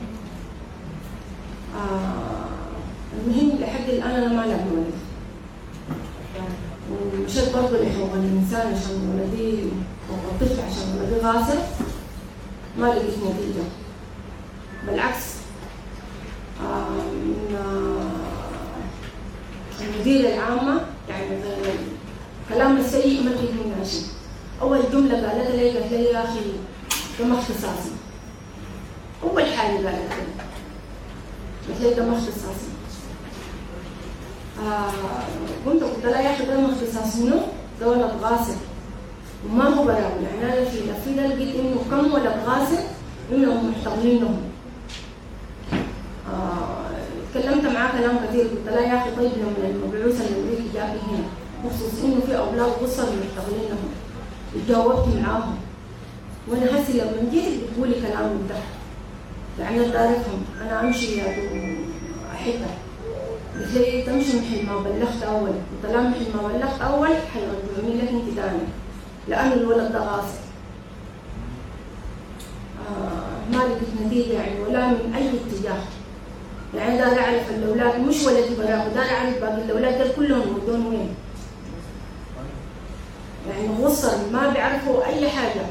المهم لحد الان انا ما لاقي ولد، ومشيت برضه لحقوق الانسان عشان ولدي وقفت عشان ولدي غاصب، ما لقيت نتيجه. بالعكس المديرة العامة يعني الكلام السيء ما فيه منها شيء. أول جملة قالت لي يا أخي ده ما اختصاصي. أول حاجة قالت لي ده ما اختصاصي. قلت لها يا أخي ده ما اختصاصي منه؟ ده ولد غاصب وما هو براوي. يعني أنا في لقيت إنه كم ولد غاصب إنهم محتضنينهم. تكلمت معاه كلام كثير، قلت لها يا اخي طيب لما المبعوث الامريكي جابني هنا بخصوص انه في اولاد قصر محتضنينهم، جاوبت معاهم، وانا هسه لما جيت بتقولي كلام ده يعني انا تعرفهم انا امشي يا حته. قلت لي تمشي محل ما بلغت اول، قلت لها محل ما بلغت اول حيرجعوني لك انت ثاني لان الولد ده غاصب. ما لقيت نتيجه يعني ولا من اي اتجاه. يعني دار اعرف الاولاد مش ولدي براه، دار اعرف باقي الاولاد دول كلهم ودون وين. يعني غصر ما بيعرفوا اي حاجه،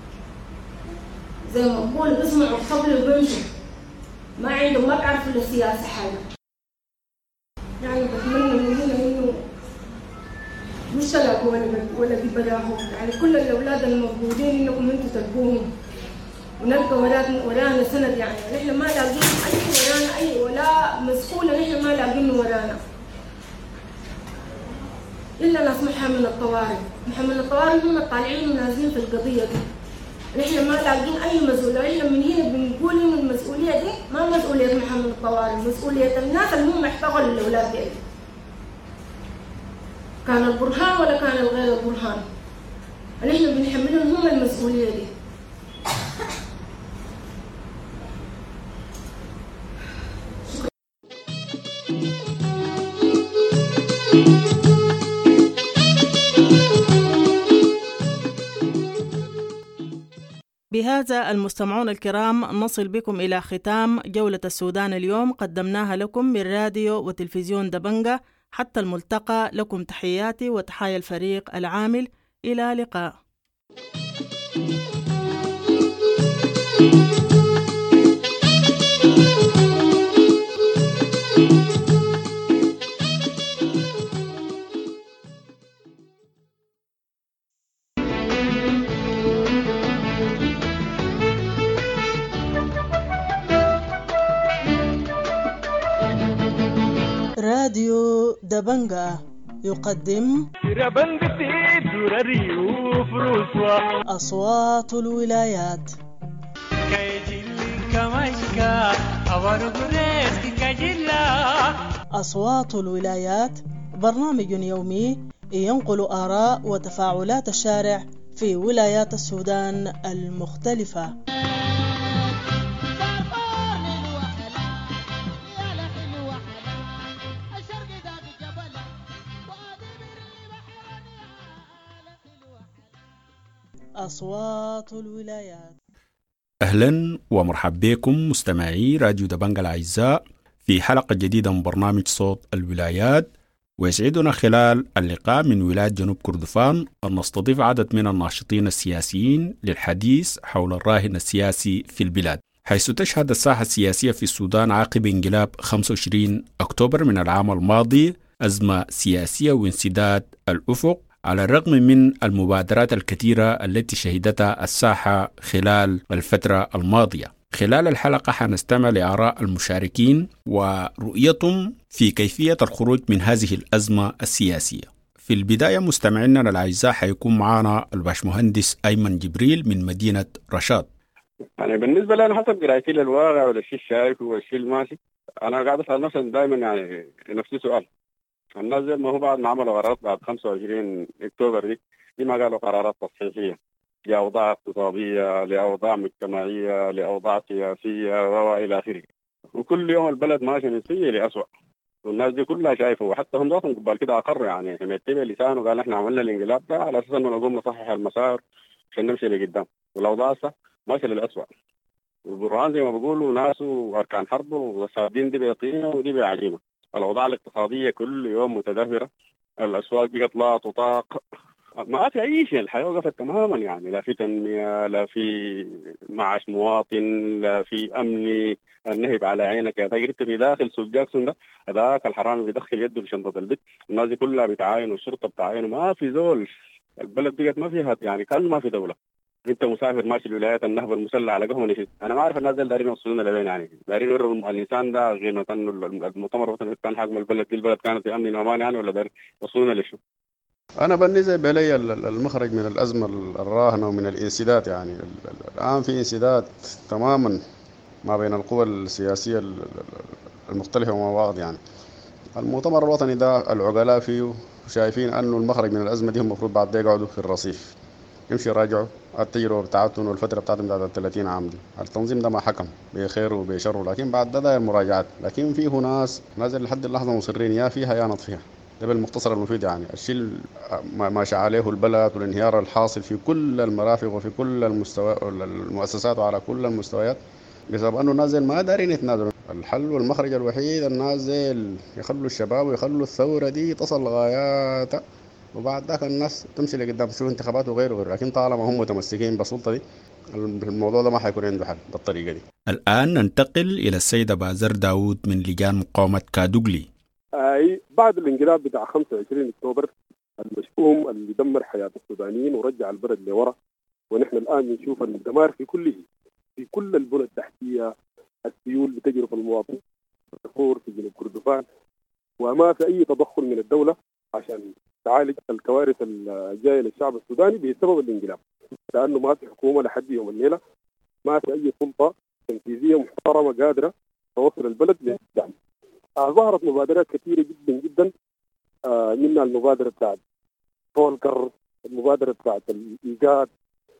زي ما بقول بيسمعوا الطبل وبيمشوا، ما عندهم ما بيعرفوا للسياسه حاجه. يعني بتمنى من هنا انه مش تلاقوا ولدي براهم، يعني كل الاولاد الموجودين انكم انتم تلقوهم ونلقى ورانا سند. يعني نحن ما لاقين اي ورانا اي ولا مسؤوله، نحن ما لاقين ورانا الا ناس محامين الطوارئ. محامين الطوارئ هم الطالعين ونازلين في القضيه دي. نحن ما لاقين اي مسؤوليه، الا من هنا بنقول ان المسؤوليه دي ما مسؤوليه محامين الطوارئ، مسؤوليه الناس اللي هم احتغلوا الاولاد دي. كان البرهان ولا كان الغير البرهان، نحن بنحملهم هم المسؤوليه دي. وبهذا المستمعون الكرام نصل بكم إلى ختام جولة السودان اليوم، قدمناها لكم من راديو وتلفزيون دبنجة. حتى الملتقى، لكم تحياتي وتحايا الفريق العامل. إلى لقاء. راديو دبنجة يقدم أصوات الولايات. أصوات الولايات برنامج يومي ينقل آراء وتفاعلات الشارع في ولايات السودان المختلفة. أصوات الولايات. أهلا ومرحب بكم مستمعي راديو دبنجة الأعزاء في حلقة جديدة من برنامج صوت الولايات. ويسعدنا خلال اللقاء من ولاية جنوب كردفان أن نستضيف عدد من الناشطين السياسيين للحديث حول الراهن السياسي في البلاد، حيث تشهد الساحة السياسية في السودان عقب انقلاب 25 أكتوبر من العام الماضي أزمة سياسية وانسداد الأفق، على الرغم من المبادرات الكثيرة التي شهدتها الساحة خلال الفترة الماضية. خلال الحلقة حنستمع لآراء المشاركين ورؤيتهم في كيفية الخروج من هذه الأزمة السياسية. في البداية مستمعينا الأعزاء حيكون معنا الباشمهندس أيمن جبريل من مدينة رشاد. يعني بالنسبة لي أنا حسب قرايتي للواقع والشيء الشايف والشيء الماشي، أنا قاعد أسأل نفسي دائما يعني نفسي سؤال، الناس زي ما هو بعد ما عملوا قرارات بعد 25 أكتوبر دي ما قالوا قرارات تصحيحية لأوضاع اقتصادية، لأوضاع مجتمعية، لأوضاع سياسية وإلى آخره، وكل يوم البلد ماشي من سيء لأسوأ، والناس دي كلها شايفة، وحتى هم ذاتهم قبل كده أقروا يعني يتبع لسانه قال إحنا عملنا الانقلاب ده على أساس إنه نقوم نصحح المسار عشان نمشي لقدام، والأوضاع ماشي للأسوأ. والبرهان زي ما بيقولوا ناس وأركان حرب والصابين دي بيطينة ودي بعجينة. الأوضاع الاقتصادية كل يوم متدهورة، الأسواق بقت لا تطاق، ما في أي شيء، الحياة وقفت تماما يعني، لا في تنمية، لا في معاش مواطن، لا في أمن، النهب على عينك يا تجربت في داخل سوق جاكسون ده هذاك الحرامي بيدخل يده في شنطة البيت، الناس دي كلها بتعاين والشرطة بتعاين، ما في زول، البلد بقت ما فيها يعني كان ما في دولة. انت مسافر ماشي الولايات النهب المسلح على قهوه نشيد، انا ما اعرف الناس دي دايرين يوصلونا لبين يعني، دايرين يوروا الانسان ده غير المؤتمر الوطني كان حاجم البلد دي، البلد كانت في امن وامان يعني، ولا دايرين يوصلونا لشو؟ انا بالنسبه لي المخرج من الازمه الراهنه ومن الانسداد، يعني الان في انسداد تماما ما بين القوى السياسيه المختلفه وما بعض. يعني المؤتمر الوطني ده العقلاء فيه شايفين انه المخرج من الازمه دي هم المفروض بعد ده يقعدوا في الرصيف يمشي يراجعوا التجربه بتاعتهم والفتره بتاعتهم بتاعت 30 عام دي. التنظيم ده ما حكم بخير وبشر، لكن بعد ده داير مراجعات، لكن فيه ناس نازل لحد اللحظه مصرين يا فيها يا نط فيها. ده بالمختصر المفيد يعني الشيء ما شاء عليه البلد والانهيار الحاصل في كل المرافق وفي كل المؤسسات وعلى كل المستويات بسبب انه نازل ما دارين يتنازلوا. الحل والمخرج الوحيد النازل يخلوا الشباب ويخلوا الثوره دي تصل لغاياتها، وبعد ذاك الناس تمشي لقدام تشوف انتخابات وغيره. لكن طالما هم متمسكين بالسلطه دي الموضوع ده ما حيكون عنده حل بالطريقه دي. الآن ننتقل إلى السيدة بازر داود من لجان مقاومة كادوغلي. بعد الانقلاب بتاع 25 أكتوبر المشؤوم اللي دمر حياة السودانيين ورجع البلد لورا، ونحن الآن نشوف الدمار في كل البنى التحتية، السيول بتجرف المواطن في جنوب كردفان، وما في أي تدخل من الدولة عشان تعالج الكوارث الجاية للشعب السوداني بسبب الانقلاب، لأنه ما في حكومة لحد يوم الليلة، ما في أي سلطة تنفيذية محترمة قادرة توصل البلد للدعم. ظهرت مبادرات كثيرة جدا جدا، منها المبادرة بتاعت فولكر، المبادرة بتاعت الإيجاد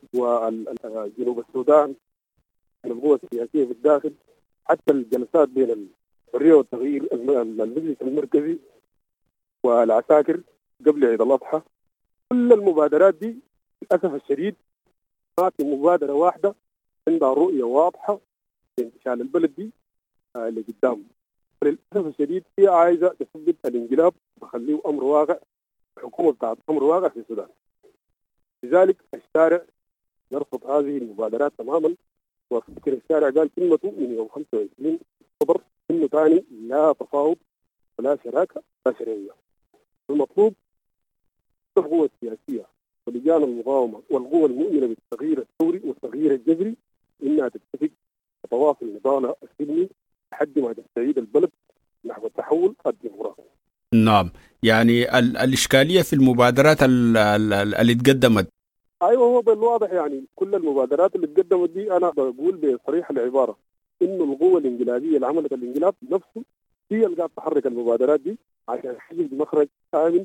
وجنوب السودان، القوى السياسية في الداخل، حتى الجلسات بين الحرية والتغيير، المجلس المركزي والعساكر قبل عيد الأضحى. كل المبادرات دي للأسف الشديد ما في مبادرة واحدة عندها رؤية واضحة لانتشال البلد دي لقدام. للأسف الشديد هي عايزة تثبت الانقلاب وتخليه أمر واقع، الحكومة بتاعت أمر واقع في السودان. لذلك الشارع يرفض هذه المبادرات تماما، وفكر الشارع قال كلمته من يوم 25 أكتوبر إنه ثاني لا تفاوض ولا شراكة ولا شرعية. المطلوب القوى السياسية ولجان المقاومة والقوى المؤمنة بالتغيير الثوري والتغيير الجذري إنها تتفق وتواصل النضال السلمي لحد ما تستعيد البلد نحو التحول الديمقراطي. نعم، يعني الإشكالية في المبادرات اللي تقدمت. أيوة، هو بالواضح يعني كل المبادرات اللي تقدمت دي أنا بقول بصريح العبارة إنه القوة الإنقلابية اللي عملت الانقلاب نفسه هي اللي قاعدة تحرك المبادرات دي عشان تجد مخرج آمن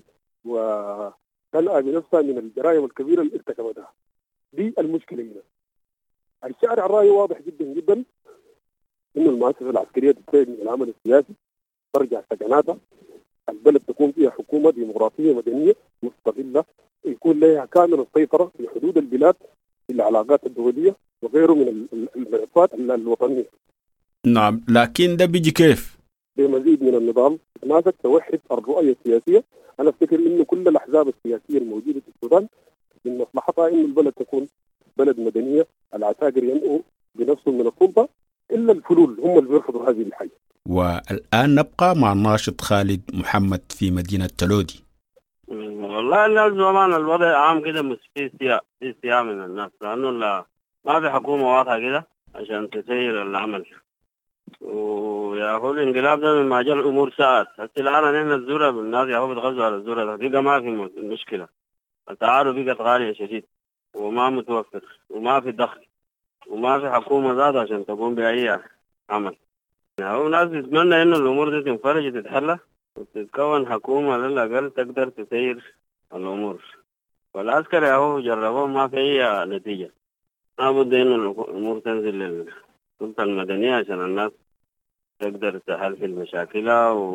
وتلقى بنفسها من الجرائم الكبيرة اللي ارتكبتها. دي المشكلة هنا. الشارع الرأي واضح جدا جدا إنه المؤسسة العسكرية تنتهي من العمل السياسي، ترجع سكناتها، البلد تكون فيها حكومة ديمقراطية مدنية مستقلة يكون لها كامل السيطرة في حدود البلاد في العلاقات الدولية وغيره من الملفات الوطنية. نعم، لكن ده بيجي كيف؟ بمزيد من النظام تتماسك توحد الرؤية السياسية. أنا أفتكر إنه كل الأحزاب السياسية الموجودة في السودان من مصلحتها إنه البلد تكون بلد مدنية، العساكر ينقوا بنفسهم من السلطة، إلا الفلول هم اللي بيرفضوا هذه الحاجة. والآن نبقى مع الناشط خالد محمد في مدينة تلودي. والله الزمان الوضع عام كده مش في استياء من الناس، لأنه ما في حكومة واضحة كده عشان تسير العمل. ويا هو الانقلاب ده من ما جاء الأمور ساعات. حتى الآن نحن الزورة الناس يا هو بتغزوا على الزورة ده ما في المشكلة. التعارف بقت غالية شديد وما متوفر وما في دخل وما في حكومة ذات عشان تقوم بأي عمل. هو ناس يتمنى إنه الأمور دي تنفرج وتتحلى وتتكون حكومة للأقل تقدر تسير الأمور. والعسكر هو جربوه ما في أي نتيجة. لابد إنه الأمور تنزل للسلطة المدنية عشان الناس تقدر تحل في المشاكل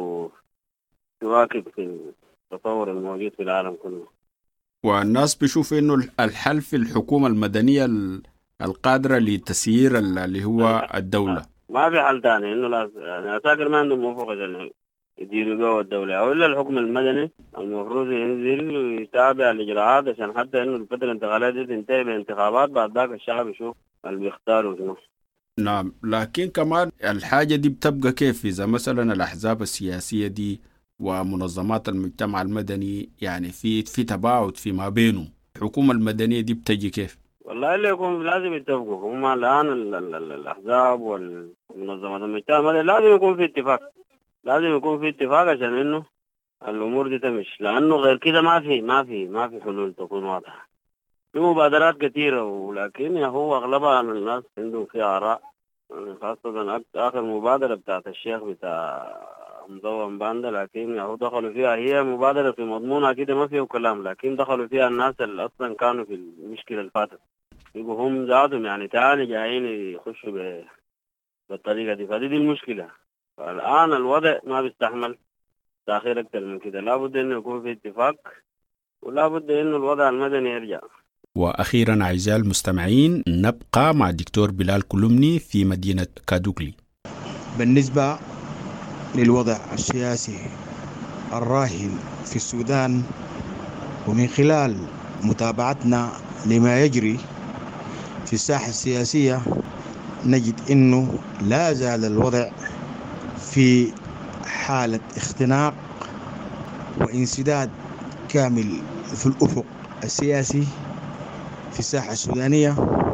وتواكب في التطور الموجود في العالم كله. والناس بيشوف إنه الحل في الحكومة المدنية القادرة لتسيير اللي هو الدولة. ما في حل تاني، إنه العساكر ما عندهم موافقة يديروا جوه الدولة أو إلا الحكم المدني المفروض ينزل ويتابع الإجراءات عشان حتى إنه الفترة الانتقالات دي تنتهي بانتخابات، بعد ذاك الشعب يشوف اللي بيختاروا شنو. نعم، لكن كمان الحاجة دي بتبقى كيف إذا مثلا الأحزاب السياسية دي ومنظمات المجتمع المدني يعني في تباعد فيما بينهم، الحكومة المدنية دي بتجي كيف؟ والله اللي يكون لازم يتفقوا هم الآن الأحزاب والمنظمات المجتمع المدني لازم يكون في اتفاق، لازم يكون في اتفاق عشان إنه الأمور دي تمشي، لأنه غير كده ما في حلول تكون واضحة. في مبادرات كثيرة ولكن هو أغلبها الناس عندهم فيها آراء، يعني خاصة آخر مبادرة بتاعت الشيخ بتاع مدون باندا، لكن هو دخلوا فيها هي مبادرة في مضمونها كده ما فيه كلام، لكن دخلوا فيها الناس اللي أصلا كانوا في المشكلة اللي فاتت يبقوا هم ذاتهم يعني تاني جايين يخشوا بالطريقة دي، فدي المشكلة. فالآن الوضع ما بيستحمل تأخير أكثر من كده، لابد إنه يكون في اتفاق ولابد إنه الوضع المدني يرجع. وأخيرا أعزائي المستمعين نبقى مع الدكتور بلال كلمني في مدينة كادوغلي. بالنسبة للوضع السياسي الراهن في السودان ومن خلال متابعتنا لما يجري في الساحة السياسية نجد أنه لا زال الوضع في حالة اختناق وانسداد كامل في الأفق السياسي في الساحة السودانية،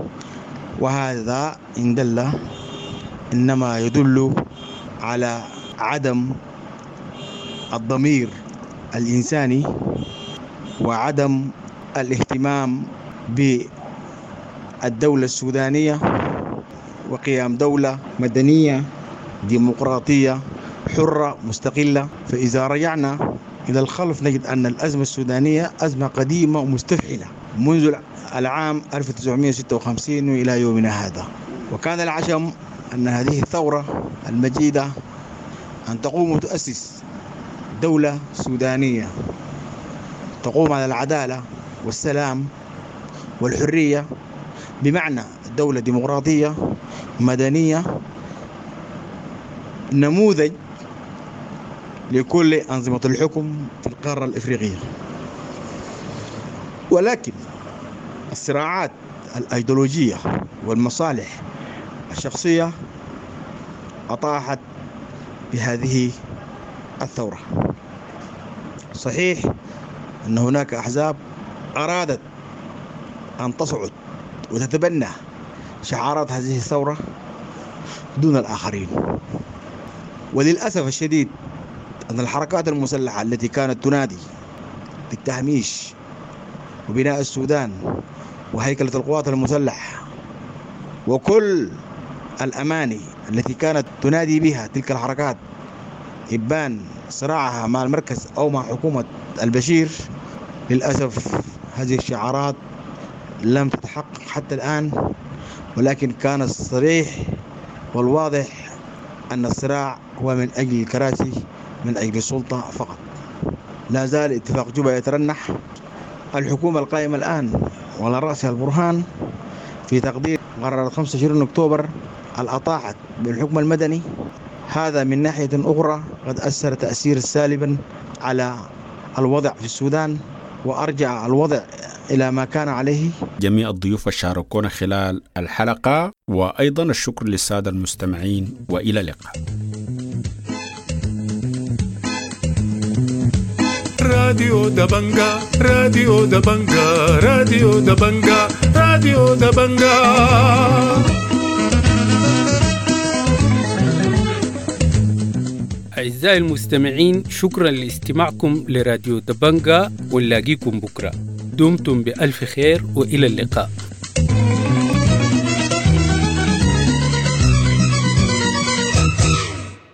وهذا إن دل إنما يدل على عدم الضمير الإنساني وعدم الاهتمام بالدولة السودانية وقيام دولة مدنية ديمقراطية حرة مستقلة. فإذا رجعنا إلى الخلف نجد أن الأزمة السودانية أزمة قديمة ومستفحلة منذ العام 1956 وإلى يومنا هذا، وكان العشم أن هذه الثورة المجيدة أن تقوم وتؤسس دولة سودانية تقوم على العدالة والسلام والحرية، بمعنى دولة ديمقراطية مدنية نموذج لكل أنظمة الحكم في القارة الإفريقية. ولكن الصراعات الأيديولوجية والمصالح الشخصية أطاحت بهذه الثورة. صحيح أن هناك أحزاب أرادت أن تصعد وتتبنى شعارات هذه الثورة دون الآخرين، وللأسف الشديد أن الحركات المسلحة التي كانت تنادي بالتهميش وبناء السودان وهيكلة القوات المسلحة وكل الأماني التي كانت تنادي بها تلك الحركات إبان صراعها مع المركز أو مع حكومة البشير، للأسف هذه الشعارات لم تتحقق حتى الآن. ولكن كان الصريح والواضح أن الصراع هو من أجل الكراسي، من أجل السلطة فقط. لا زال اتفاق جوبا يترنح. الحكومة القائمة الآن وعلى رأسها البرهان في تقدير قرارات 25 أكتوبر الأطاحت بالحكم المدني. هذا من ناحية أخرى قد أثر تأثير سالبا على الوضع في السودان وأرجع الوضع إلى ما كان عليه. جميع الضيوف شاركونا خلال الحلقة، وأيضا الشكر للسادة المستمعين، وإلى اللقاء. راديو دبنجا راديو دبنجا راديو دبنجا راديو دبنجا. أعزائي المستمعين، شكرا لاستماعكم لراديو دبنجا، ونلاقيكم بكرة. دمتم بألف خير وإلى اللقاء.